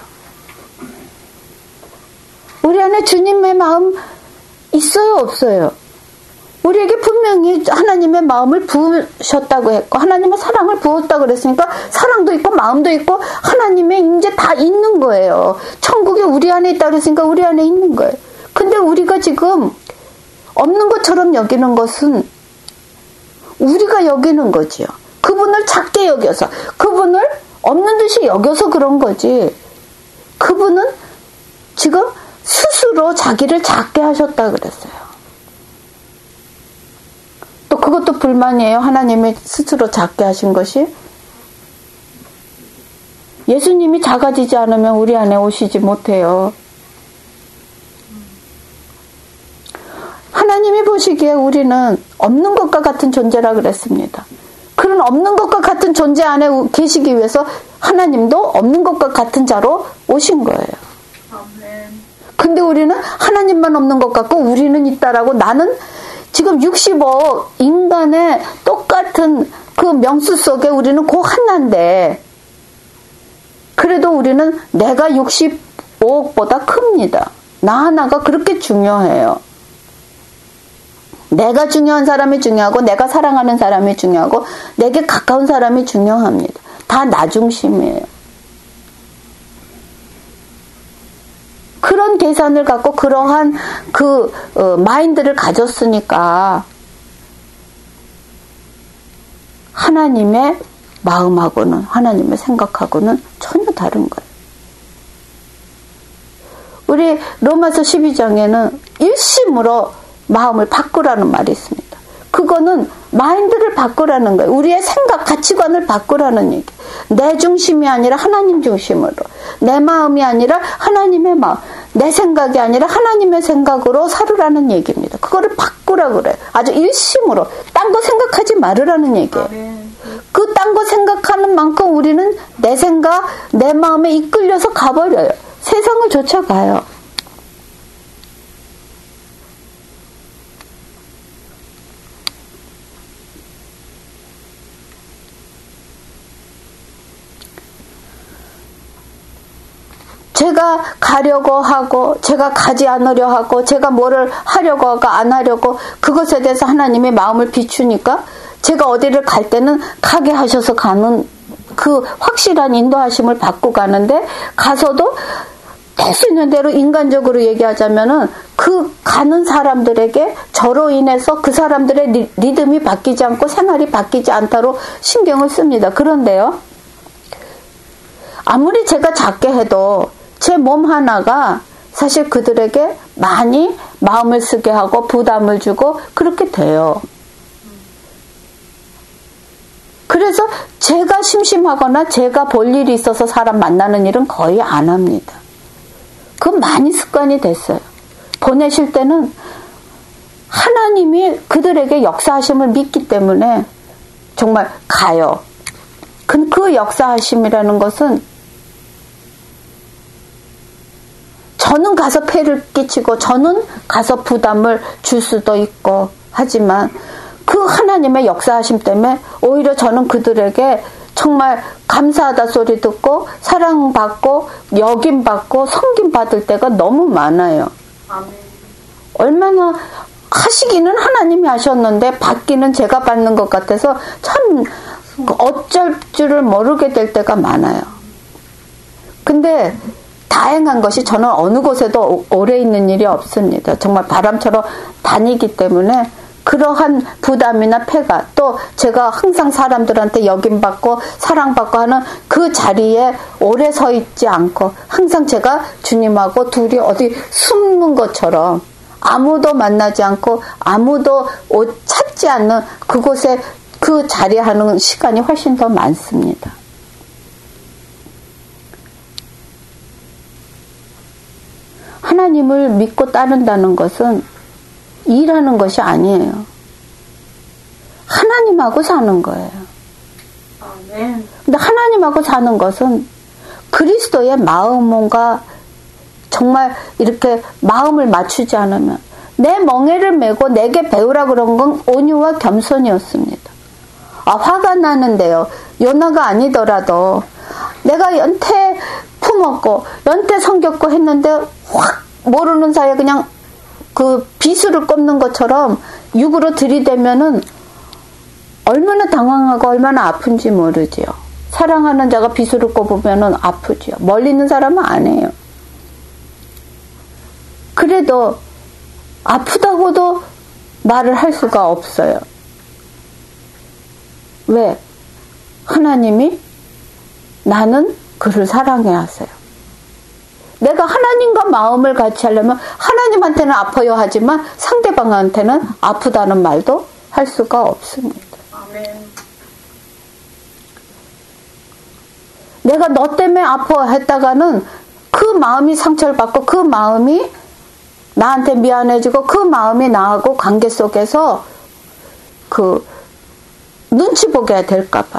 우리 안에 주님의 마음 있어요, 없어요? 우리에게 분명히 하나님의 마음을 부으셨다고 했고 하나님의 사랑을 부었다고 그랬으니까 사랑도 있고 마음도 있고 하나님의 임재 다 있는 거예요. 천국이 우리 안에 있다고 그랬으니까 우리 안에 있는 거예요. 근데 우리가 지금 없는 것처럼 여기는 것은 우리가 여기는 거지요. 그분을 작게 여겨서 그분을 없는 듯이 여겨서 그런 거지. 그분은 지금 스스로 자기를 작게 하셨다 그랬어요. 또 그것도 불만이에요. 하나님이 스스로 작게 하신 것이. 예수님이 작아지지 않으면 우리 안에 오시지 못해요. 하나님이 보시기에 우리는 없는 것과 같은 존재라 그랬습니다. 그런 없는 것과 같은 존재 안에 계시기 위해서 하나님도 없는 것과 같은 자로 오신 거예요. 근데 우리는 하나님만 없는 것 같고 우리는 있다라고 나는 지금 65억 인간의 똑같은 그 명수 속에 우리는 그 하나인데 그래도 우리는 내가 65억보다 큽니다. 나 하나가 그렇게 중요해요. 내가 중요한 사람이 중요하고 내가 사랑하는 사람이 중요하고 내게 가까운 사람이 중요합니다. 다 나 중심이에요. 그런 계산을 갖고 그러한 마인드를 가졌으니까 하나님의 마음하고는 하나님의 생각하고는 전혀 다른 거예요. 우리 로마서 12장에는 일심으로 마음을 바꾸라는 말이 있습니다. 그거는 마인드를 바꾸라는 거예요. 우리의 생각, 가치관을 바꾸라는 얘기. 내 중심이 아니라 하나님 중심으로. 내 마음이 아니라 하나님의 마음. 내 생각이 아니라 하나님의 생각으로 살으라는 얘기입니다. 그거를 바꾸라 그래요. 아주 일심으로. 딴 거 생각하지 말으라는 얘기예요. 그 딴 거 생각하는 만큼 우리는 내 생각, 내 마음에 이끌려서 가버려요. 세상을 쫓아가요. 제가 가려고 하고 제가 가지 않으려 하고 제가 뭐를 하려고 하고 안 하려고 그것에 대해서 하나님의 마음을 비추니까 제가 어디를 갈 때는 가게 하셔서 가는 그 확실한 인도하심을 받고 가는데 가서도 될 수 있는 대로 인간적으로 얘기하자면은 그 가는 사람들에게 저로 인해서 그 사람들의 리듬이 바뀌지 않고 생활이 바뀌지 않도록 신경을 씁니다. 그런데요, 아무리 제가 작게 해도 제 몸 하나가 사실 그들에게 많이 마음을 쓰게 하고 부담을 주고 그렇게 돼요. 그래서 제가 심심하거나 제가 볼 일이 있어서 사람 만나는 일은 거의 안 합니다. 그건 많이 습관이 됐어요. 보내실 때는 하나님이 그들에게 역사하심을 믿기 때문에 정말 가요. 그 역사하심이라는 것은 저는 가서 폐를 끼치고 저는 가서 부담을 줄 수도 있고 하지만 그 하나님의 역사하심 때문에 오히려 저는 그들에게 정말 감사하다 소리 듣고 사랑받고 여김받고 섬김받을 때가 너무 많아요. 아멘. 얼마나 하시기는 하나님이 하셨는데 받기는 제가 받는 것 같아서 참 어쩔 줄을 모르게 될 때가 많아요. 근데 다행한 것이 저는 어느 곳에도 오래 있는 일이 없습니다. 정말 바람처럼 다니기 때문에 그러한 부담이나 폐가 또 제가 항상 사람들한테 여김받고 사랑받고 하는 그 자리에 오래 서 있지 않고 항상 제가 주님하고 둘이 어디 숨는 것처럼 아무도 만나지 않고 아무도 찾지 않는 그곳에 그 자리에 하는 시간이 훨씬 더 많습니다. 하나님을 믿고 따른다는 것은 일하는 것이 아니에요. 하나님하고 사는 거예요. 아멘. 근데 하나님하고 사는 것은 그리스도의 마음과 정말 이렇게 마음을 맞추지 않으면 내 멍에를 메고 내게 배우라 그런 건 온유와 겸손이었습니다. 화가 나는데요. 요나가 아니더라도 내가 연태 품었고 연태 섬겼고 했는데 확 모르는 사이에 그냥 그 비수를 꼽는 것처럼 육으로 들이대면은 얼마나 당황하고 얼마나 아픈지 모르지요. 사랑하는 자가 비수를 꼽으면은 아프지요. 멀리 있는 사람은 안 해요. 그래도 아프다고도 말을 할 수가 없어요. 왜? 하나님이 나는 그를 사랑해 하세요. 내가 하나님과 마음을 같이 하려면 하나님한테는 아파요 하지만 상대방한테는 아프다는 말도 할 수가 없습니다. 아멘. 내가 너 때문에 아파했다가는 그 마음이 상처를 받고 그 마음이 나한테 미안해지고 그 마음이 나하고 관계 속에서 그 눈치 보게 될까봐.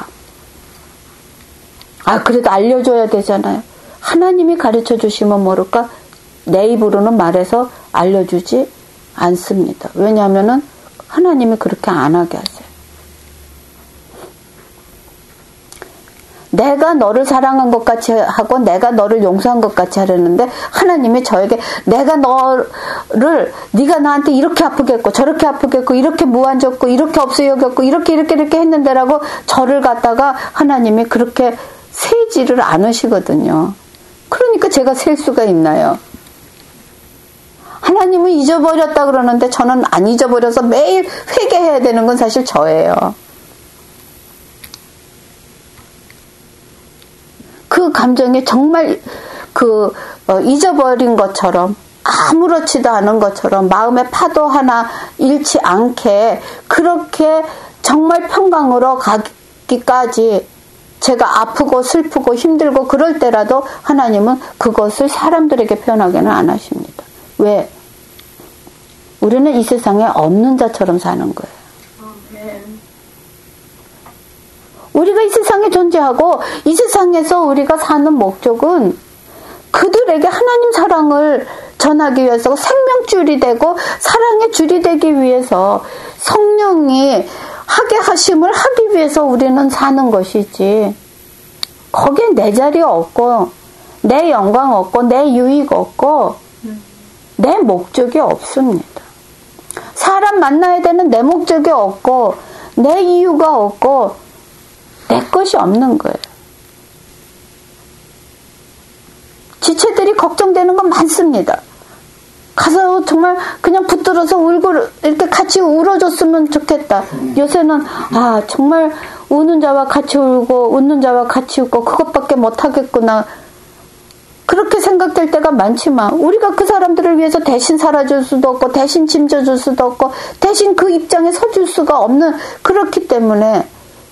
그래도 알려줘야 되잖아요. 하나님이 가르쳐 주시면 모를까 내 입으로는 말해서 알려주지 않습니다. 왜냐하면은 하나님이 그렇게 안 하게 하세요. 내가 너를 사랑한 것 같이 하고 내가 너를 용서한 것 같이 하려는데 하나님이 저에게 내가 너를 네가 나한테 이렇게 아프게 했고 저렇게 아프게 했고 이렇게 무한졌고 이렇게 없어 여겼고 이렇게 했는데라고 저를 갖다가 하나님이 그렇게 세지를 않으시거든요. 그러니까 제가 셀 수가 있나요? 하나님은 잊어버렸다 그러는데 저는 안 잊어버려서 매일 회개해야 되는 건 사실 저예요. 그 감정이 정말 잊어버린 것처럼 아무렇지도 않은 것처럼 마음의 파도 하나 잃지 않게 그렇게 정말 평강으로 가기까지 제가 아프고 슬프고 힘들고 그럴 때라도 하나님은 그것을 사람들에게 표현하게는 안 하십니다. 왜? 우리는 이 세상에 없는 자처럼 사는 거예요. 우리가 이 세상에 존재하고 이 세상에서 우리가 사는 목적은 그들에게 하나님 사랑을 전하기 위해서 생명줄이 되고 사랑의 줄이 되기 위해서 성령이 하게 하심을 하기 위해서 우리는 사는 것이지 거기에 내 자리 없고 내 영광 없고 내 유익 없고 내 목적이 없습니다. 사람 만나야 되는 내 목적이 없고 내 이유가 없고 내 것이 없는 거예요. 지체들이 걱정되는 건 많습니다. 가서 정말 그냥 붙들어서 울고 이렇게 같이 울어줬으면 좋겠다. 요새는 정말 우는 자와 같이 울고 웃는 자와 같이 웃고 그것밖에 못하겠구나. 그렇게 생각될 때가 많지만 우리가 그 사람들을 위해서 대신 살아줄 수도 없고 대신 짐져줄 수도 없고 대신 그 입장에 서줄 수가 없는, 그렇기 때문에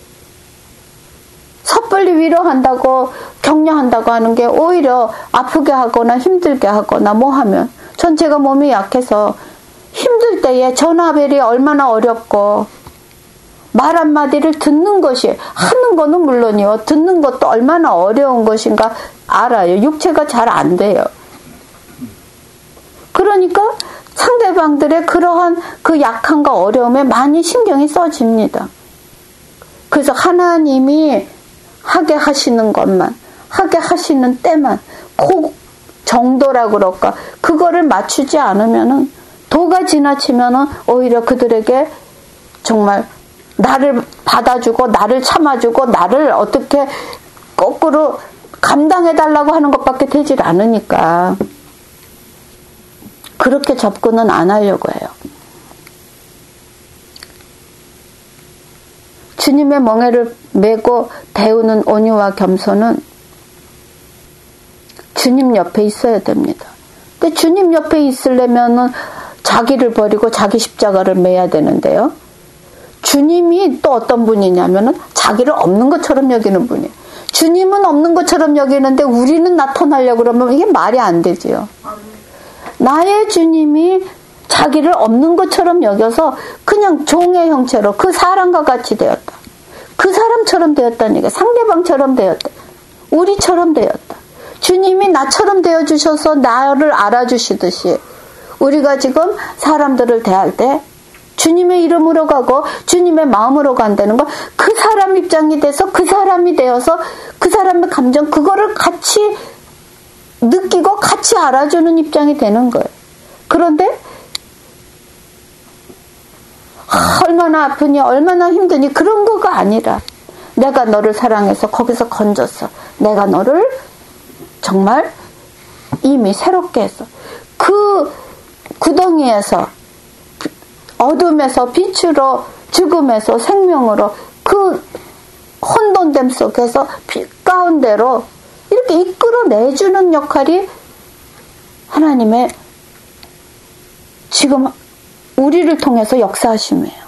섣불리 위로한다고 격려한다고 하는 게 오히려 아프게 하거나 힘들게 하거나 뭐 하면, 전 제가 몸이 약해서 힘들 때에 전화벨이 얼마나 어렵고 말 한마디를 듣는 것이, 하는 거는 물론이요, 듣는 것도 얼마나 어려운 것인가 알아요. 육체가 잘 안 돼요. 그러니까 상대방들의 그러한 그 약함과 어려움에 많이 신경이 써집니다. 그래서 하나님이 하게 하시는 것만, 하게 하시는 때만, 그 정도라 그럴까, 그거를 맞추지 않으면은, 도가 지나치면은 오히려 그들에게 정말 나를 받아주고 나를 참아주고 나를 어떻게 거꾸로 감당해달라고 하는 것밖에 되질 않으니까 그렇게 접근은 안 하려고 해요. 주님의 멍에를 메고 배우는 온유와 겸손은 주님 옆에 있어야 됩니다. 근데 주님 옆에 있으려면은 자기를 버리고 자기 십자가를 매야 되는데요. 주님이 또 어떤 분이냐면은 자기를 없는 것처럼 여기는 분이에요. 주님은 없는 것처럼 여기는데 우리는 나타나려고 그러면 이게 말이 안 되지요. 나의 주님이 자기를 없는 것처럼 여겨서 그냥 종의 형체로 그 사람과 같이 되었다. 그 사람처럼 되었다는 얘기가, 상대방처럼 되었다. 우리처럼 되었다. 주님이 나처럼 되어주셔서 나를 알아주시듯이 우리가 지금 사람들을 대할 때 주님의 이름으로 가고 주님의 마음으로 간다는 거, 그 사람 입장이 돼서 그 사람이 되어서 그 사람의 감정, 그거를 같이 느끼고 같이 알아주는 입장이 되는 거예요. 그런데 얼마나 아프니 얼마나 힘드니 그런 거가 아니라, 내가 너를 사랑해서 거기서 건졌어. 내가 너를 정말 이미 새롭게 했어. 그 구덩이에서, 어둠에서 빛으로, 죽음에서 생명으로, 그 혼돈됨 속에서 빛 가운데로 이렇게 이끌어내주는 역할이 하나님의 지금 우리를 통해서 역사하심이에요.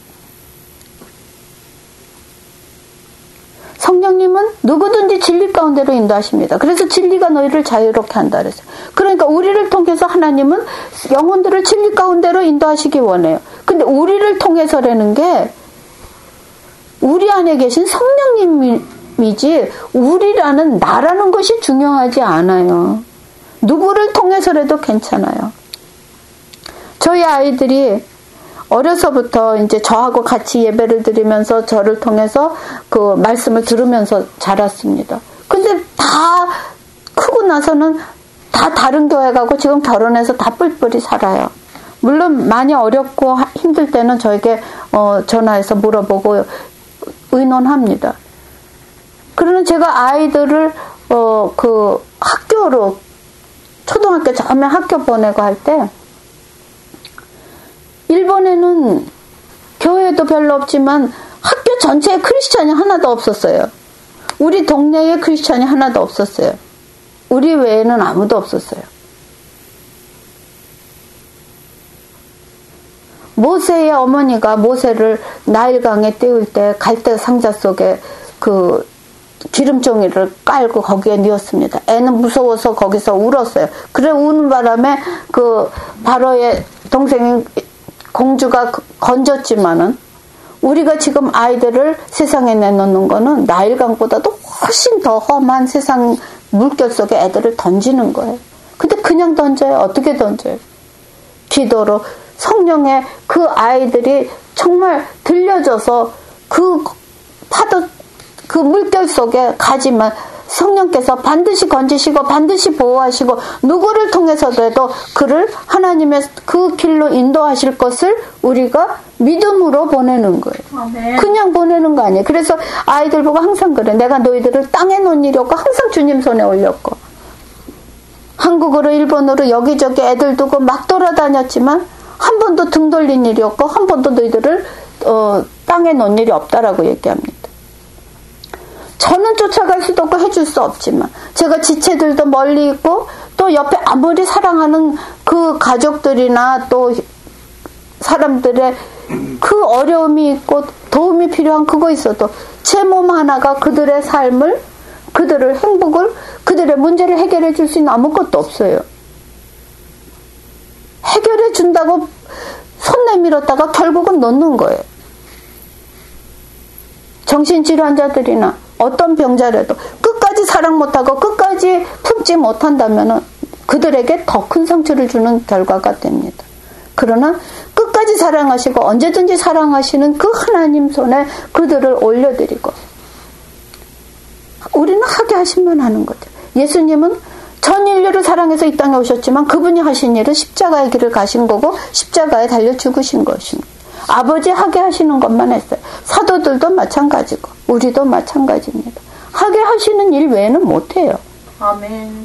성령님은 누구든지 진리 가운데로 인도하십니다. 그래서 진리가 너희를 자유롭게 한다 그랬어요. 그러니까 우리를 통해서 하나님은 영혼들을 진리 가운데로 인도하시기 원해요. 근데 우리를 통해서라는 게 우리 안에 계신 성령님이지 우리라는 나라는 것이 중요하지 않아요. 누구를 통해서라도 괜찮아요. 저희 아이들이 어려서부터 이제 저하고 같이 예배를 드리면서 저를 통해서 그 말씀을 들으면서 자랐습니다. 근데 다 크고 나서는 다 다른 교회 가고 지금 결혼해서 다 뿔뿔이 살아요. 물론 많이 어렵고 힘들 때는 저에게 전화해서 물어보고 의논합니다. 그러면 제가 아이들을 그 학교로, 초등학교 처음에 학교 보내고 할 때, 일본에는 교회도 별로 없지만 학교 전체에 크리스찬이 하나도 없었어요. 우리 동네에 크리스찬이 하나도 없었어요. 우리 외에는 아무도 없었어요. 모세의 어머니가 모세를 나일강에 띄울 때 갈대 상자 속에 그 기름종이를 깔고 거기에 넣었습니다. 애는 무서워서 거기서 울었어요. 그래 우는 바람에 그 바로의 동생인 공주가 건졌지만은, 우리가 지금 아이들을 세상에 내놓는 거는 나일강보다도 훨씬 더 험한 세상 물결 속에 애들을 던지는 거예요. 근데 그냥 던져요. 어떻게 던져요? 기도로 성령의 그 아이들이 정말 들려줘서 그 파도, 그 물결 속에 가지만 성령께서 반드시 건지시고 반드시 보호하시고 누구를 통해서도 그를 하나님의 그 길로 인도하실 것을 우리가 믿음으로 보내는 거예요. 아멘. 그냥 보내는 거 아니에요. 그래서 아이들 보고 항상 그래. 내가 너희들을 땅에 놓은 일이 없고 항상 주님 손에 올렸고, 한국으로 일본으로 여기저기 애들 두고 막 돌아다녔지만 한 번도 등 돌린 일이 없고 한 번도 너희들을 땅에 놓은 일이 없다라고 얘기합니다. 저는 쫓아갈 수도 없고 해줄 수 없지만 제가 지체들도 멀리 있고 또 옆에 아무리 사랑하는 그 가족들이나 또 사람들의 그 어려움이 있고 도움이 필요한 그거 있어도 제 몸 하나가 그들의 삶을, 그들의 행복을, 그들의 문제를 해결해 줄 수 있는 아무것도 없어요. 해결해 준다고 손 내밀었다가 결국은 놓는 거예요. 정신질환자들이나 어떤 병자라도 끝까지 사랑 못하고 끝까지 품지 못한다면 그들에게 더 큰 상처를 주는 결과가 됩니다. 그러나 끝까지 사랑하시고 언제든지 사랑하시는 그 하나님 손에 그들을 올려드리고 우리는 하게 하시면 하는 거죠. 예수님은 전 인류를 사랑해서 이 땅에 오셨지만 그분이 하신 일은 십자가의 길을 가신 거고 십자가에 달려 죽으신 것입니다. 아버지 하게 하시는 것만 했어요. 사도들도 마찬가지고 우리도 마찬가지입니다. 하게 하시는 일 외에는 못해요. 아멘.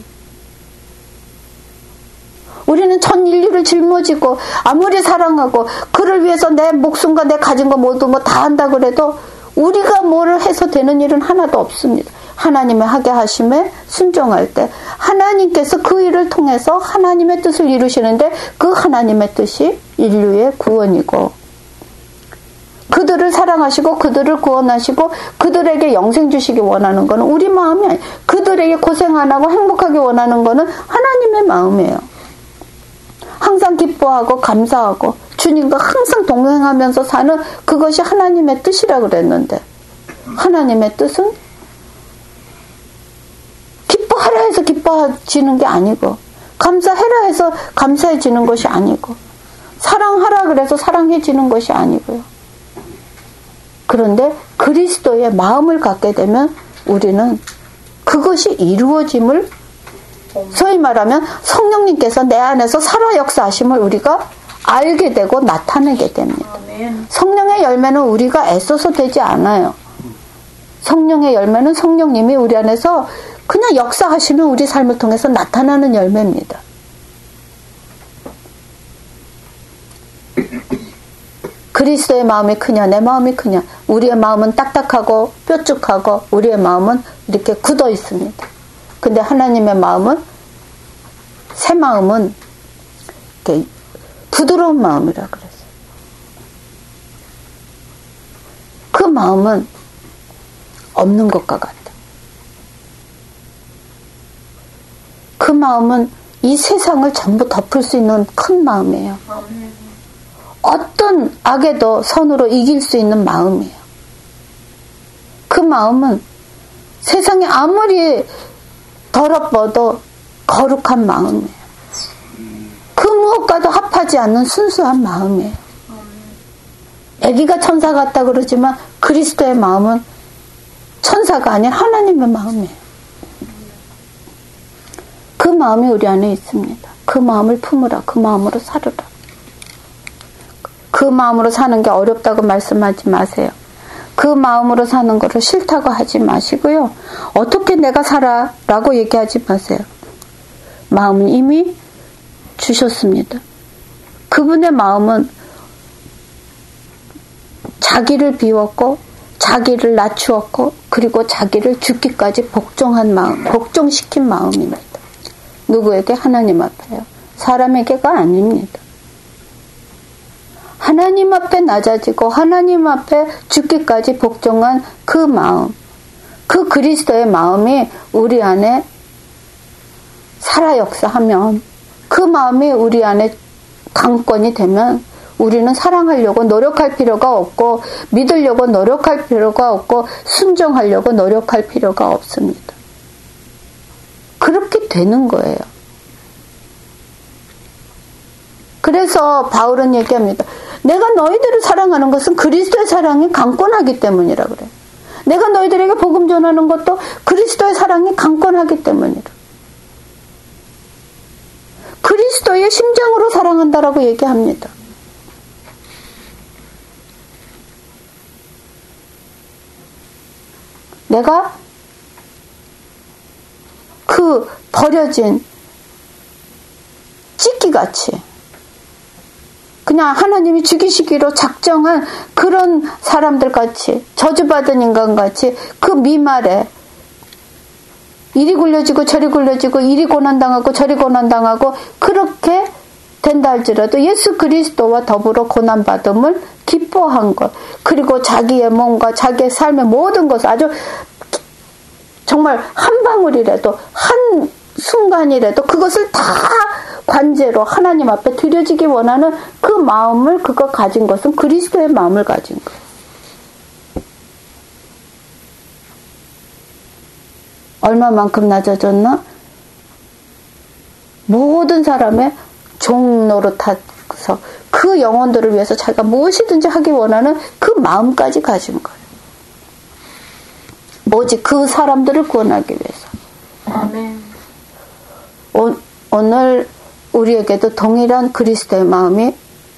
우리는 전 인류를 짊어지고 아무리 사랑하고 그를 위해서 내 목숨과 내 가진 거 모두 뭐 다 한다 그래도 우리가 뭐를 해서 되는 일은 하나도 없습니다. 하나님의 하게 하심에 순종할 때 하나님께서 그 일을 통해서 하나님의 뜻을 이루시는데 그 하나님의 뜻이 인류의 구원이고 그들을 사랑하시고 그들을 구원하시고 그들에게 영생 주시기 원하는 것은 우리 마음이 아니에요. 그들에게 고생 안 하고 행복하게 원하는 것은 하나님의 마음이에요. 항상 기뻐하고 감사하고 주님과 항상 동행하면서 사는 그것이 하나님의 뜻이라고 그랬는데 하나님의 뜻은 기뻐하라 해서 기뻐지는 게 아니고 감사해라 해서 감사해지는 것이 아니고 사랑하라 그래서 사랑해지는 것이 아니고요. 그런데 그리스도의 마음을 갖게 되면 우리는 그것이 이루어짐을 소위 말하면 성령님께서 내 안에서 살아 역사하심을 우리가 알게 되고 나타내게 됩니다. 아멘. 성령의 열매는 우리가 애써서 되지 않아요. 성령의 열매는 성령님이 우리 안에서 그냥 역사하시면 우리 삶을 통해서 나타나는 열매입니다. 그리스도의 마음이 크냐 내 마음이 크냐 우리의 마음은 딱딱하고 뾰족하고 우리의 마음은 이렇게 굳어 있습니다. 근데 하나님의 마음은 새 마음은 이렇게 부드러운 마음이라 그랬어요. 그 마음은 없는 것과 같다. 그 마음은 이 세상을 전부 덮을 수 있는 큰 마음이에요. 어떤 악에도 선으로 이길 수 있는 마음이에요. 그 마음은 세상에 아무리 더럽어도 거룩한 마음이에요. 그 무엇과도 합하지 않는 순수한 마음이에요. 아기가 천사 같다 그러지만 그리스도의 마음은 천사가 아닌 하나님의 마음이에요. 그 마음이 우리 안에 있습니다. 그 마음을 품으라. 그 마음으로 살으라. 그 마음으로 사는 게 어렵다고 말씀하지 마세요. 그 마음으로 사는 거를 싫다고 하지 마시고요. 어떻게 내가 살아? 라고 얘기하지 마세요. 마음은 이미 주셨습니다. 그분의 마음은 자기를 비웠고 자기를 낮추었고 그리고 자기를 죽기까지 복종한 마음, 복종시킨 마음입니다. 누구에게? 하나님 앞에요. 사람에게가 아닙니다. 하나님 앞에 낮아지고 하나님 앞에 죽기까지 복종한 그 마음, 그 그리스도의 마음이 우리 안에 살아 역사하면 그 마음이 우리 안에 강권이 되면 우리는 사랑하려고 노력할 필요가 없고 믿으려고 노력할 필요가 없고 순종하려고 노력할 필요가 없습니다. 그렇게 되는 거예요. 그래서 바울은 얘기합니다. 내가 너희들을 사랑하는 것은 그리스도의 사랑이 강권하기 때문이라 그래요. 내가 너희들에게 복음 전하는 것도 그리스도의 사랑이 강권하기 때문이라. 그리스도의 심정으로 사랑한다라고 얘기합니다. 내가 그 버려진 찢기같이 그냥 하나님이 죽이시기로 작정한 그런 사람들 같이, 저주받은 인간 같이 그 미말에 이리 굴려지고 저리 굴려지고 이리 고난당하고 저리 고난당하고 그렇게 된다 할지라도 예수 그리스도와 더불어 고난받음을 기뻐한 것, 그리고 자기의 몸과 자기의 삶의 모든 것을 아주 정말 한 방울이라도 한 순간이라도 그것을 다 관제로 하나님 앞에 드려지기 원하는 그 마음을 그가 가진 것은 그리스도의 마음을 가진 거예요. 얼마만큼 낮아졌나? 모든 사람의 종 노릇해서 그 영혼들을 위해서 자기가 무엇이든지 하기 원하는 그 마음까지 가진 거예요. 오직 그 사람들을 구원하기 위해서. 아멘. 오늘 우리에게도 동일한 그리스도의 마음이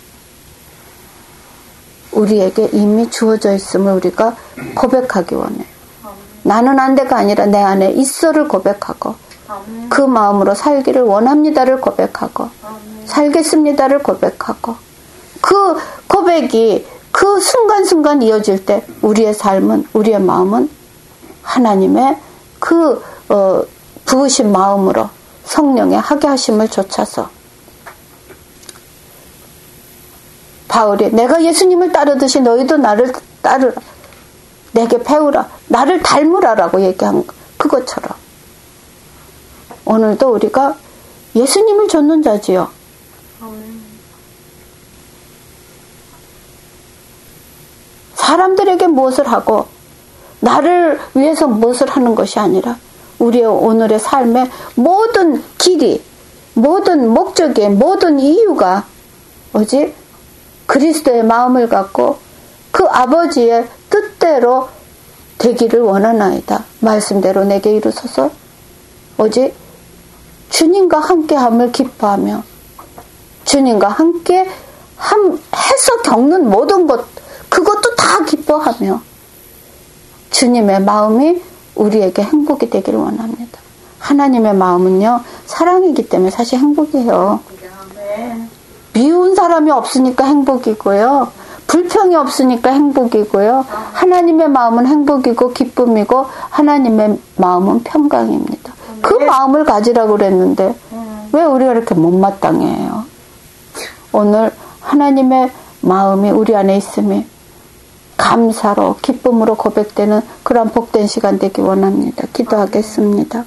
우리에게 이미 주어져 있음을 우리가 고백하기 원해요. 나는 안 돼가 아니라 내 안에 있어를 고백하고 그 마음으로 살기를 원합니다를 고백하고 살겠습니다를 고백하고 그 고백이 그 순간순간 이어질 때 우리의 삶은, 우리의 마음은 하나님의 그 부으신 마음으로 성령의 하게 하심을 좇아서 바울이 내가 예수님을 따르듯이 너희도 나를 따르라, 내게 배우라, 나를 닮으라라고 얘기한 그것처럼 오늘도 우리가 예수님을 좇는 자지요. 사람들에게 무엇을 하고 나를 위해서 무엇을 하는 것이 아니라 우리의 오늘의 삶의 모든 길이, 모든 목적의 모든 이유가 오직 그리스도의 마음을 갖고 그 아버지의 뜻대로 되기를 원하나이다. 말씀대로 내게 이루소서. 오직 주님과 함께함을 기뻐하며 주님과 함께 해서 겪는 모든 것, 그것도 다 기뻐하며 주님의 마음이 우리에게 행복이 되기를 원합니다. 하나님의 마음은요, 사랑이기 때문에 사실 행복이에요. 미운 사람이 없으니까 행복이고요. 불평이 없으니까 행복이고요. 하나님의 마음은 행복이고 기쁨이고 하나님의 마음은 평강입니다. 그 마음을 가지라고 그랬는데 왜 우리가 이렇게 못마땅해요? 오늘 하나님의 마음이 우리 안에 있음이 감사로 기쁨으로 고백되는 그런 복된 시간 되기 원합니다. 기도하겠습니다.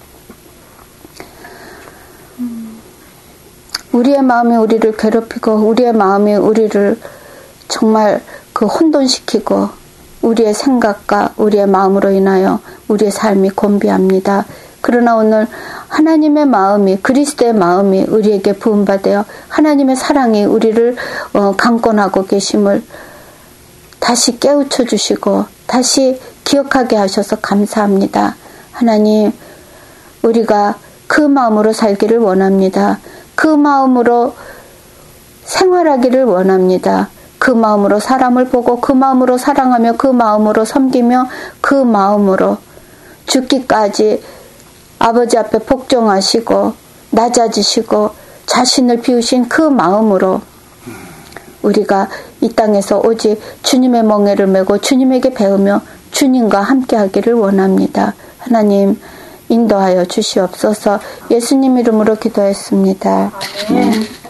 우리의 마음이 우리를 괴롭히고 우리의 마음이 우리를 정말 그 혼돈시키고 우리의 생각과 우리의 마음으로 인하여 우리의 삶이 곤비합니다. 그러나 오늘 하나님의 마음이, 그리스도의 마음이 우리에게 부음받아 하나님의 사랑이 우리를 강권하고 계심을 다시 깨우쳐 주시고 다시 기억하게 하셔서 감사합니다. 하나님, 우리가 그 마음으로 살기를 원합니다. 그 마음으로 생활하기를 원합니다. 그 마음으로 사람을 보고 그 마음으로 사랑하며 그 마음으로 섬기며 그 마음으로 죽기까지 아버지 앞에 복종하시고 낮아지시고 자신을 비우신 그 마음으로 우리가 이 땅에서 오직 주님의 멍에를 메고 주님에게 배우며 주님과 함께하기를 원합니다. 하나님 인도하여 주시옵소서. 예수님 이름으로 기도했습니다. 아멘.